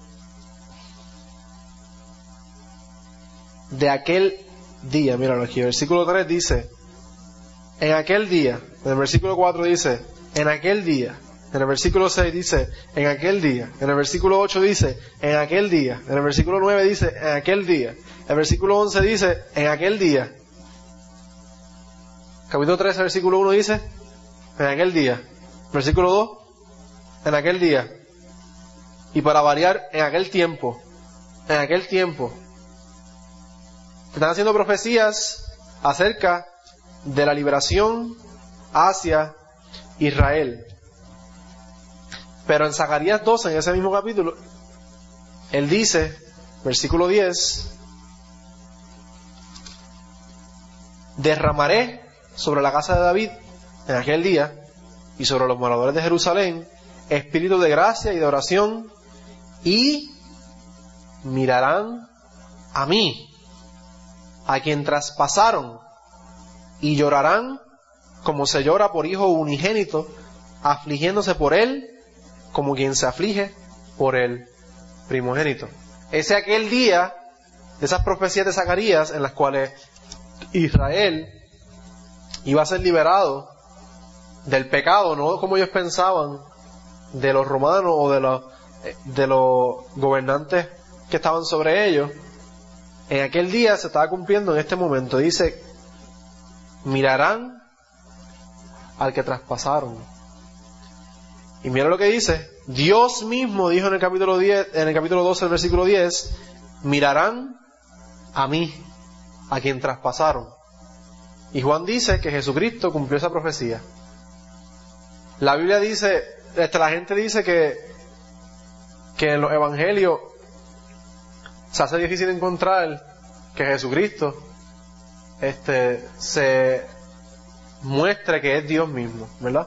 aquel día. Míralo aquí, el versículo 3 dice: en aquel día. En el versículo 4 dice: en aquel día. En el versículo 6 dice: en aquel día. En el versículo 8 dice: en aquel día. En el versículo 9 dice: en aquel día. El versículo 11 dice: en aquel día. Capítulo 13, versículo 1 dice: en aquel día. Versículo 2: en aquel día. Y para variar, en aquel tiempo. En aquel tiempo. Están haciendo profecías acerca de la liberación hacia Israel. Pero en Zacarías 12, en ese mismo capítulo, él dice, versículo 10: derramaré sobre la casa de David en aquel día y sobre los moradores de Jerusalén espíritu de gracia y de oración, y mirarán a mí, a quien traspasaron, y llorarán como se llora por hijo unigénito, afligiéndose por él como quien se aflige por el primogénito. Ese aquel día de esas profecías de Zacarías en las cuales Israel iba a ser liberado del pecado, no como ellos pensaban, de los romanos o de los gobernantes que estaban sobre ellos. En aquel día se estaba cumpliendo en este momento. Dice, mirarán al que traspasaron. Y mira lo que dice, Dios mismo dijo en el capítulo 12, el versículo 10, mirarán a mí, a quien traspasaron. Y Juan dice que Jesucristo cumplió esa profecía. La Biblia dice, la gente dice que en los evangelios se hace difícil encontrar que Jesucristo se muestre que es Dios mismo, ¿verdad?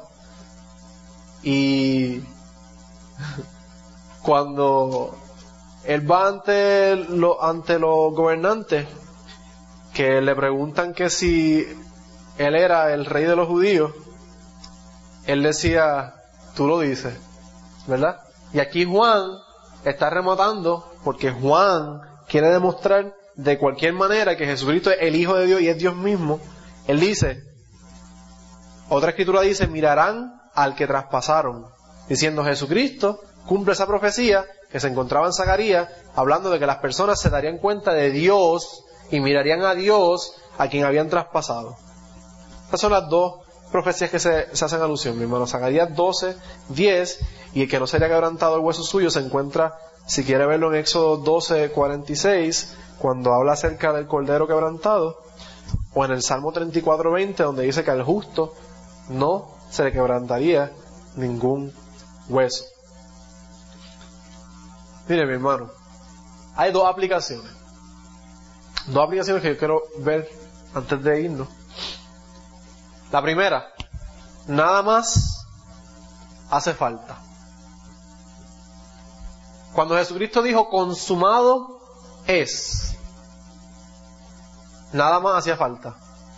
Y cuando él va ante los gobernantes que le preguntan que si él era el rey de los judíos, él decía, tú lo dices, ¿verdad? Y aquí Juan está rematando porque Juan quiere demostrar de cualquier manera que Jesucristo es el Hijo de Dios y es Dios mismo. Él dice, otra escritura dice, mirarán al que traspasaron, diciendo Jesucristo cumple esa profecía que se encontraba en Zacarías, hablando de que las personas se darían cuenta de Dios y mirarían a Dios a quien habían traspasado. Estas son las dos profecías que se hacen alusión, mi hermano. Zacarías 12, 10, y el que no se haya quebrantado el hueso suyo se encuentra, si quiere verlo, en Éxodo 12, 46, cuando habla acerca del cordero quebrantado, o en el Salmo 34, 20, donde dice que al justo no se le quebrantaría ningún hueso. Mire, mi hermano, hay dos aplicaciones que yo quiero ver antes de irnos. La primera, nada más hace falta. Cuando Jesucristo dijo consumado es, nada más hacía falta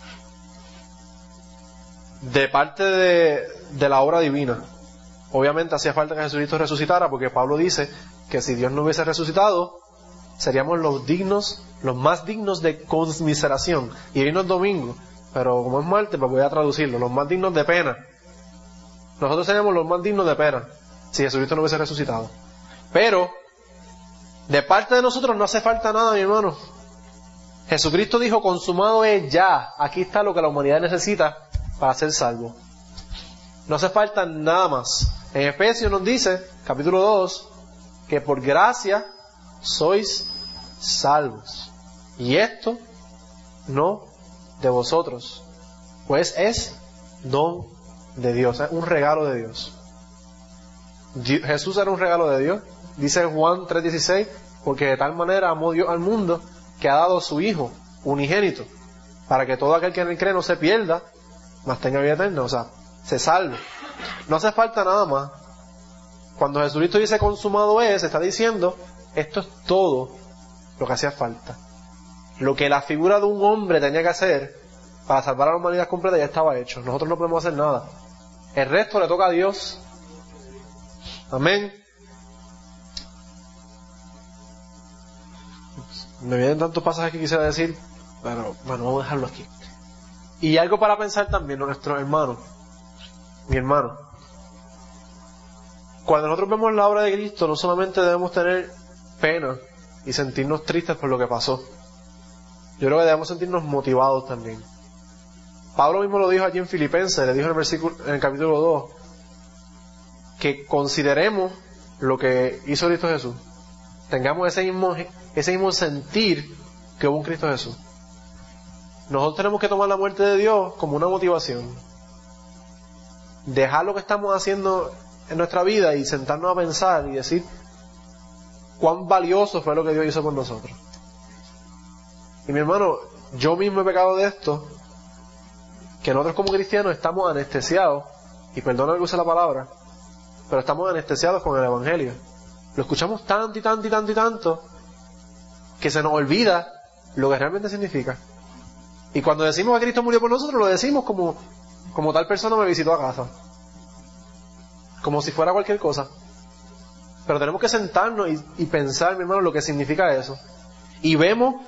de parte de la obra divina. Obviamente hacía falta que Jesucristo resucitara, porque Pablo dice que si Dios no hubiese resucitado, seríamos los más dignos de conmiseración. Y hoy no es domingo, pero como es martes, pues voy a traducirlo, los más dignos de pena. Nosotros seríamos los más dignos de pena si Jesucristo no hubiese resucitado. Pero de parte de nosotros no hace falta nada, mi hermano. Jesucristo dijo, consumado es ya. Aquí está lo que la humanidad necesita para ser salvo. No hace falta nada más. En Efesios nos dice, capítulo 2, que por gracia sois salvos. Y esto no de vosotros, pues es don de Dios, es un regalo de Dios. Jesús era un regalo de Dios. Dice Juan 3:16, porque de tal manera amó Dios al mundo que ha dado a su Hijo unigénito, para que todo aquel que en él cree no se pierda, mas tenga vida eterna, o sea, se salve. No hace falta nada más. Cuando Jesucristo dice consumado es, está diciendo, esto es todo lo que hacía falta. Lo que la figura de un hombre tenía que hacer para salvar a la humanidad completa ya estaba hecho. Nosotros no podemos hacer nada. El resto le toca a Dios. Amén. Me vienen tantos pasajes que quisiera decir, pero bueno, vamos a dejarlo aquí. Y algo para pensar también, nuestros hermanos, mi hermano. Cuando nosotros vemos la obra de Cristo, no solamente debemos tener pena y sentirnos tristes por lo que pasó. Yo creo que debemos sentirnos motivados también. Pablo mismo lo dijo allí en Filipenses, le dijo en el capítulo 2, que consideremos lo que hizo Cristo Jesús. Tengamos ese mismo sentir que hubo un Cristo Jesús. Nosotros tenemos que tomar la muerte de Dios como una motivación. Dejar lo que estamos haciendo en nuestra vida y sentarnos a pensar y decir cuán valioso fue lo que Dios hizo por nosotros. Y mi hermano, yo mismo he pecado de esto que nosotros como cristianos estamos anestesiados, y perdona que use la palabra, pero estamos anestesiados con el Evangelio. Lo escuchamos tanto y tanto y tanto y tanto que se nos olvida lo que realmente significa. Y cuando decimos que Cristo murió por nosotros, lo decimos como tal persona me visitó a casa, como si fuera cualquier cosa. Pero tenemos que sentarnos y pensar, mi hermano, lo que significa eso. Y vemos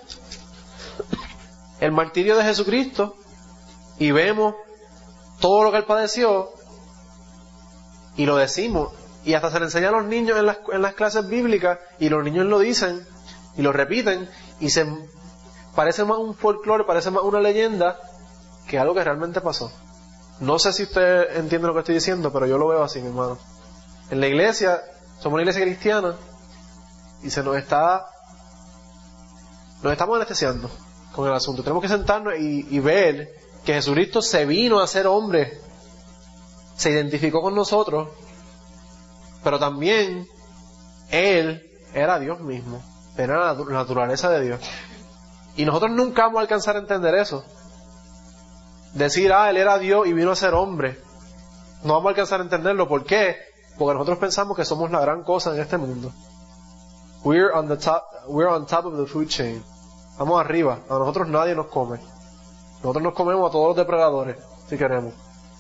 el martirio de Jesucristo y vemos todo lo que Él padeció y lo decimos, y hasta se le enseña a los niños en las clases bíblicas, y los niños lo dicen y lo repiten, y parece más un folclore, parece más una leyenda que algo que realmente pasó. No sé si usted entiende lo que estoy diciendo, pero yo lo veo así, mi hermano. En la iglesia, somos una iglesia cristiana, y nos estamos anestesiando con el asunto. Tenemos que sentarnos y ver que Jesucristo se vino a ser hombre, se identificó con nosotros, pero también Él era Dios mismo, era la naturaleza de Dios. Y nosotros nunca vamos a alcanzar a entender eso. Decir, Él era Dios y vino a ser hombre. No vamos a alcanzar a entenderlo. ¿Por qué? Porque nosotros pensamos que somos la gran cosa en este mundo. We're on top of the food chain. Vamos arriba. A nosotros nadie nos come. Nosotros nos comemos a todos los depredadores, si queremos.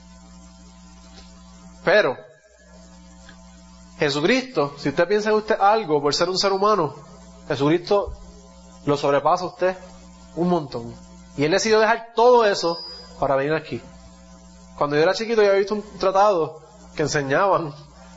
Pero Jesucristo, si usted piensa en usted algo por ser un ser humano, Jesucristo lo sobrepasa a usted un montón. Y Él decidió dejar todo eso para venir aquí. Cuando yo era chiquito yo había visto un tratado que enseñaban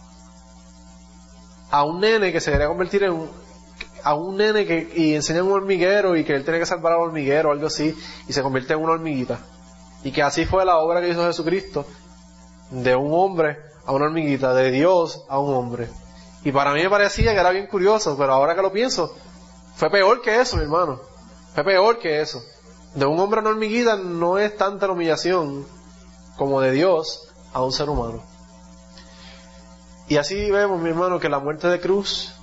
a un nene que se quería convertir a un nene y enseñan un hormiguero y que él tiene que salvar al hormiguero o algo así, y se convierte en una hormiguita. Y que así fue la obra que hizo Jesucristo, de un hombre a una hormiguita, de Dios a un hombre. Y para mí me parecía que era bien curioso, pero ahora que lo pienso, fue peor que eso, mi hermano. Fue peor que eso. De un hombre a una hormiguita no es tanta la humillación como de Dios a un ser humano. Y así vemos, mi hermano, que la muerte de cruz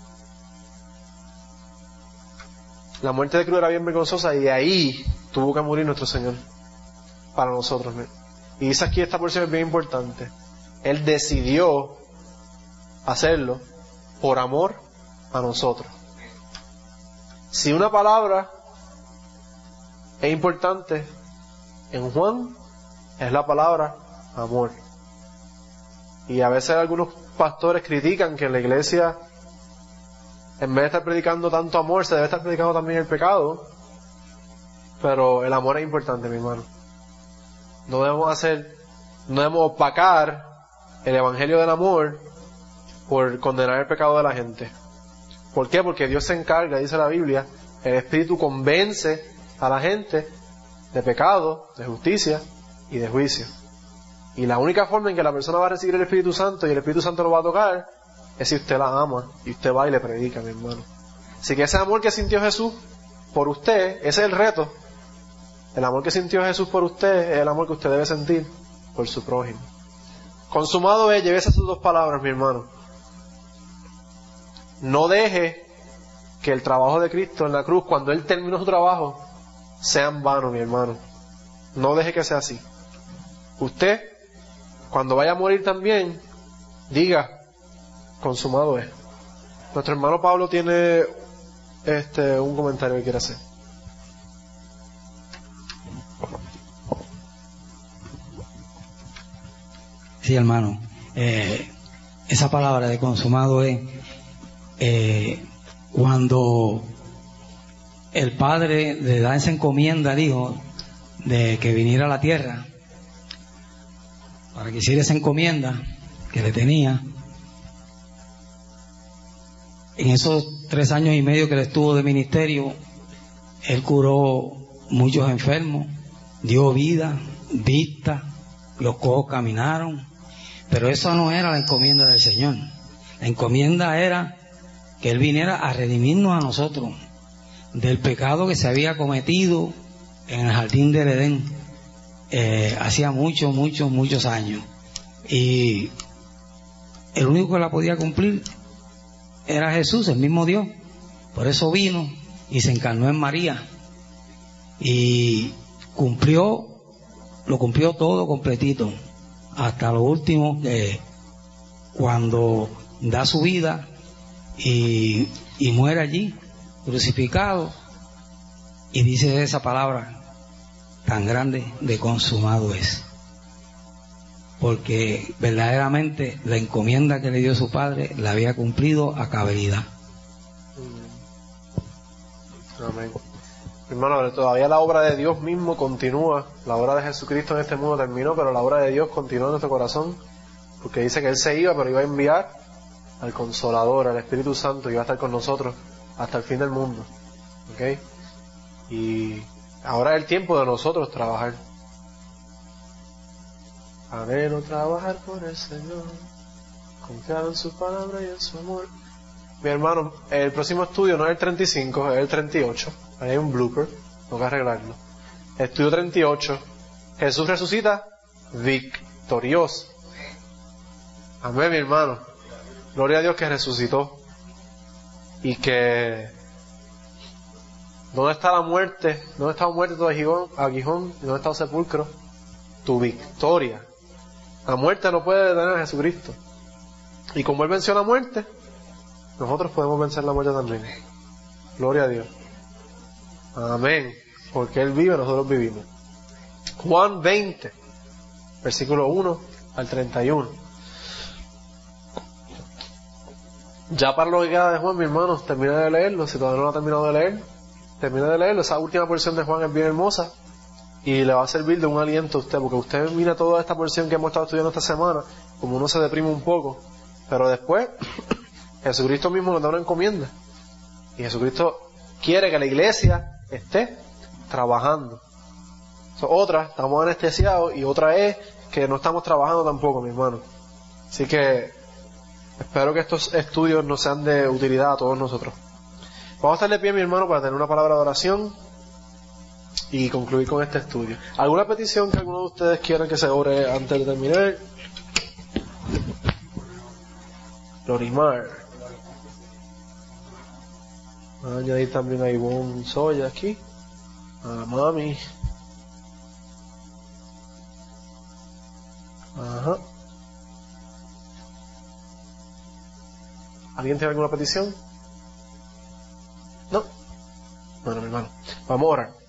era bien vergonzosa, y de ahí tuvo que morir nuestro Señor para nosotros. Y dice aquí, esta porción es bien importante. Él decidió hacerlo por amor a nosotros. Si una palabra es importante en Juan, es la palabra amor. Y a veces algunos pastores critican que en la iglesia, en vez de estar predicando tanto amor, se debe estar predicando también el pecado. Pero el amor es importante, mi hermano. No debemos opacar el evangelio del amor por condenar el pecado de la gente. ¿Por qué? Porque Dios se encarga, dice la Biblia, el Espíritu convence a la gente de pecado, de justicia y de juicio. Y la única forma en que la persona va a recibir el Espíritu Santo y el Espíritu Santo lo va a tocar es si usted la ama y usted va y le predica, mi hermano. Así que ese amor que sintió Jesús por usted, ese es el reto. El amor que sintió Jesús por usted es el amor que usted debe sentir por su prójimo. Consumado es, llévese esas dos palabras, mi hermano. No deje que el trabajo de Cristo en la cruz, cuando Él terminó su trabajo, sea en vano, mi hermano. No deje que sea así. Usted, cuando vaya a morir también, diga, consumado es. Nuestro hermano Pablo tiene un comentario que quiere hacer. Sí, hermano. Esa palabra de consumado es cuando el Padre le da esa encomienda al Hijo de que viniera a la tierra para que hiciera esa encomienda que le tenía. En esos 3 años y medio que él estuvo de ministerio, él curó muchos enfermos, dio vida, vista, los cojos caminaron. Pero eso no era la encomienda del Señor. La encomienda era que Él viniera a redimirnos a nosotros del pecado que se había cometido en el jardín del Edén hacía muchos años. Y el único que la podía cumplir era Jesús, el mismo Dios. Por eso vino y se encarnó en María y cumplió lo cumplió todo completito, hasta lo último, que cuando da su vida y muere allí, crucificado, y dice esa palabra tan grande de consumado es. Porque verdaderamente la encomienda que le dio su padre la había cumplido a cabalidad. Amén. Hermano, todavía la obra de Dios mismo continúa. La obra de Jesucristo en este mundo terminó, pero la obra de Dios continúa en nuestro corazón, porque dice que Él se iba, pero iba a enviar al Consolador, al Espíritu Santo, y iba a estar con nosotros hasta el fin del mundo. ¿Ok? Y ahora es el tiempo de nosotros trabajar. Anhelo trabajar por el Señor, confiar en su palabra y en su amor. Mi hermano, el próximo estudio no es el 35, es el 38. Ahí hay un blooper, tengo que arreglarlo. Estudio 38. Jesús resucita victorioso. Amén, mi hermano. Gloria a Dios que resucitó. Y que... ¿dónde está la muerte? ¿Dónde está la muerte tu aguijón? ¿Y dónde está el sepulcro? Tu victoria. La muerte no puede detener a Jesucristo. Y como Él venció la muerte, nosotros podemos vencer la muerte también. Gloria a Dios. Amén. Porque Él vive, nosotros vivimos. Juan 20, versículo 1 al 31. Ya para lo que queda de Juan, mi hermano, termina de leerlo. Si todavía no lo ha terminado de leer, termina de leerlo. Esa última porción de Juan es bien hermosa y le va a servir de un aliento a usted, porque usted mira toda esta porción que hemos estado estudiando esta semana, como uno se deprime un poco, pero después Jesucristo mismo nos da una encomienda, y Jesucristo quiere que la iglesia esté trabajando. Otra, estamos anestesiados, y otra es que no estamos trabajando tampoco, mi hermano. Así que espero que estos estudios nos sean de utilidad a todos nosotros. Vamos a estar de pie, mi hermano, para tener una palabra de oración y concluir con este estudio. ¿Alguna petición que alguno de ustedes quieran que se ore antes de terminar? Lorimar. Voy a añadir también a Ivonne Soya aquí, a Mami. Ajá. ¿Alguien tiene alguna petición? ¿No? Bueno, mi hermano, vamos a orar.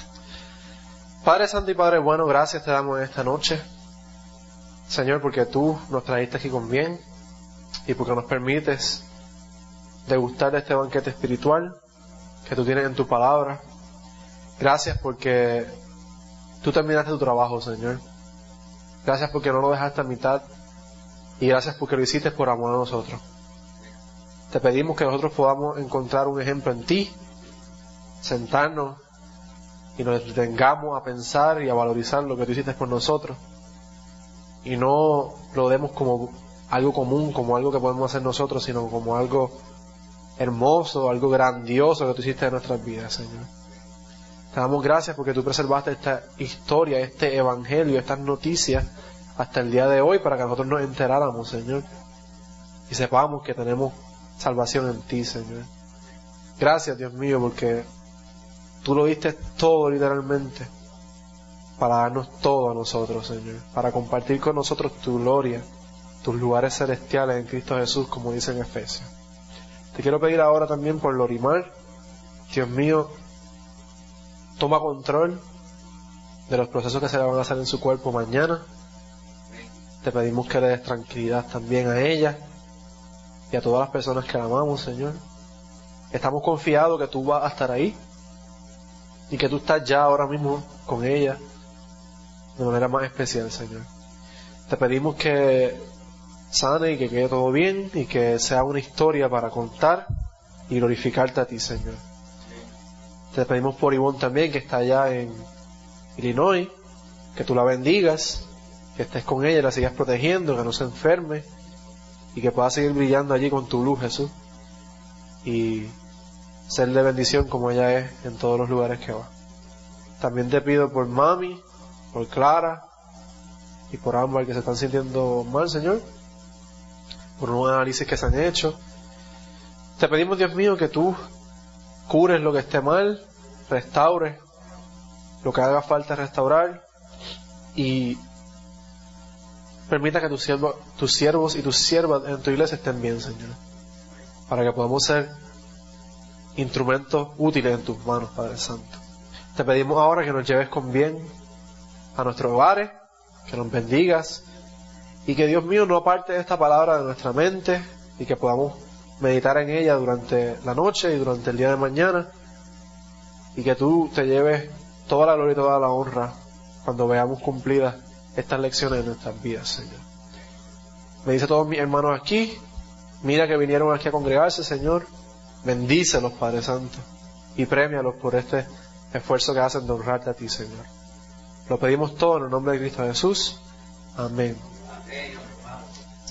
Padre Santo y Padre bueno, gracias te damos en esta noche, Señor, porque tú nos trajiste aquí con bien y porque nos permites degustar de este banquete espiritual que tú tienes en tu palabra. Gracias porque tú terminaste tu trabajo, Señor. Gracias porque no lo dejaste a mitad, y gracias porque lo hiciste por amor a nosotros. Te pedimos que nosotros podamos encontrar un ejemplo en ti, sentarnos y nos detengamos a pensar y a valorizar lo que tú hiciste por nosotros, y no lo demos como algo común, como algo que podemos hacer nosotros, sino como algo hermoso, algo grandioso que tú hiciste en nuestras vidas, Señor. Te damos gracias porque tú preservaste esta historia, este evangelio, estas noticias hasta el día de hoy, para que nosotros nos enteráramos, Señor, y sepamos que tenemos salvación en ti, Señor. Gracias, Dios mío, porque tú lo diste todo literalmente para darnos todo a nosotros, Señor, para compartir con nosotros tu gloria, tus lugares celestiales en Cristo Jesús, como dice en Efesios. Te quiero pedir ahora también por Lorimar. Dios mío, toma control de los procesos que se le van a hacer en su cuerpo mañana. Te pedimos que le des tranquilidad también a ella y a todas las personas que la amamos, Señor. Estamos confiados que tú vas a estar ahí y que tú estás ya ahora mismo con ella de manera más especial, Señor. Te pedimos que sane y que quede todo bien y que sea una historia para contar y glorificarte a ti, Señor. Te pedimos por Ivonne también, que está allá en Illinois, que tú la bendigas, que estés con ella y la sigas protegiendo, que no se enferme y que pueda seguir brillando allí con tu luz, Jesús, y ser de bendición como ella es en todos los lugares que va. También te pido por Mami, por Clara y por Ámbar, que se están sintiendo mal, Señor, por unos análisis que se han hecho. Te pedimos, Dios mío, que tú cures lo que esté mal, restaures lo que haga falta restaurar, y permita que tus siervos y tus siervas en tu iglesia estén bien, Señor, para que podamos ser instrumentos útiles en tus manos, Padre Santo. Te pedimos ahora que nos lleves con bien a nuestros hogares, que nos bendigas y que, Dios mío, no aparte esta palabra de nuestra mente y que podamos meditar en ella durante la noche y durante el día de mañana, y que tú te lleves toda la gloria y toda la honra cuando veamos cumplidas estas lecciones en nuestras vidas, Señor. Me dice a todos mis hermanos aquí, mira que vinieron aquí a congregarse, Señor, bendícelos, Padre Santo, y premialos por este esfuerzo que hacen de honrarte a ti, Señor. Lo pedimos todo en el nombre de Cristo Jesús. Amén.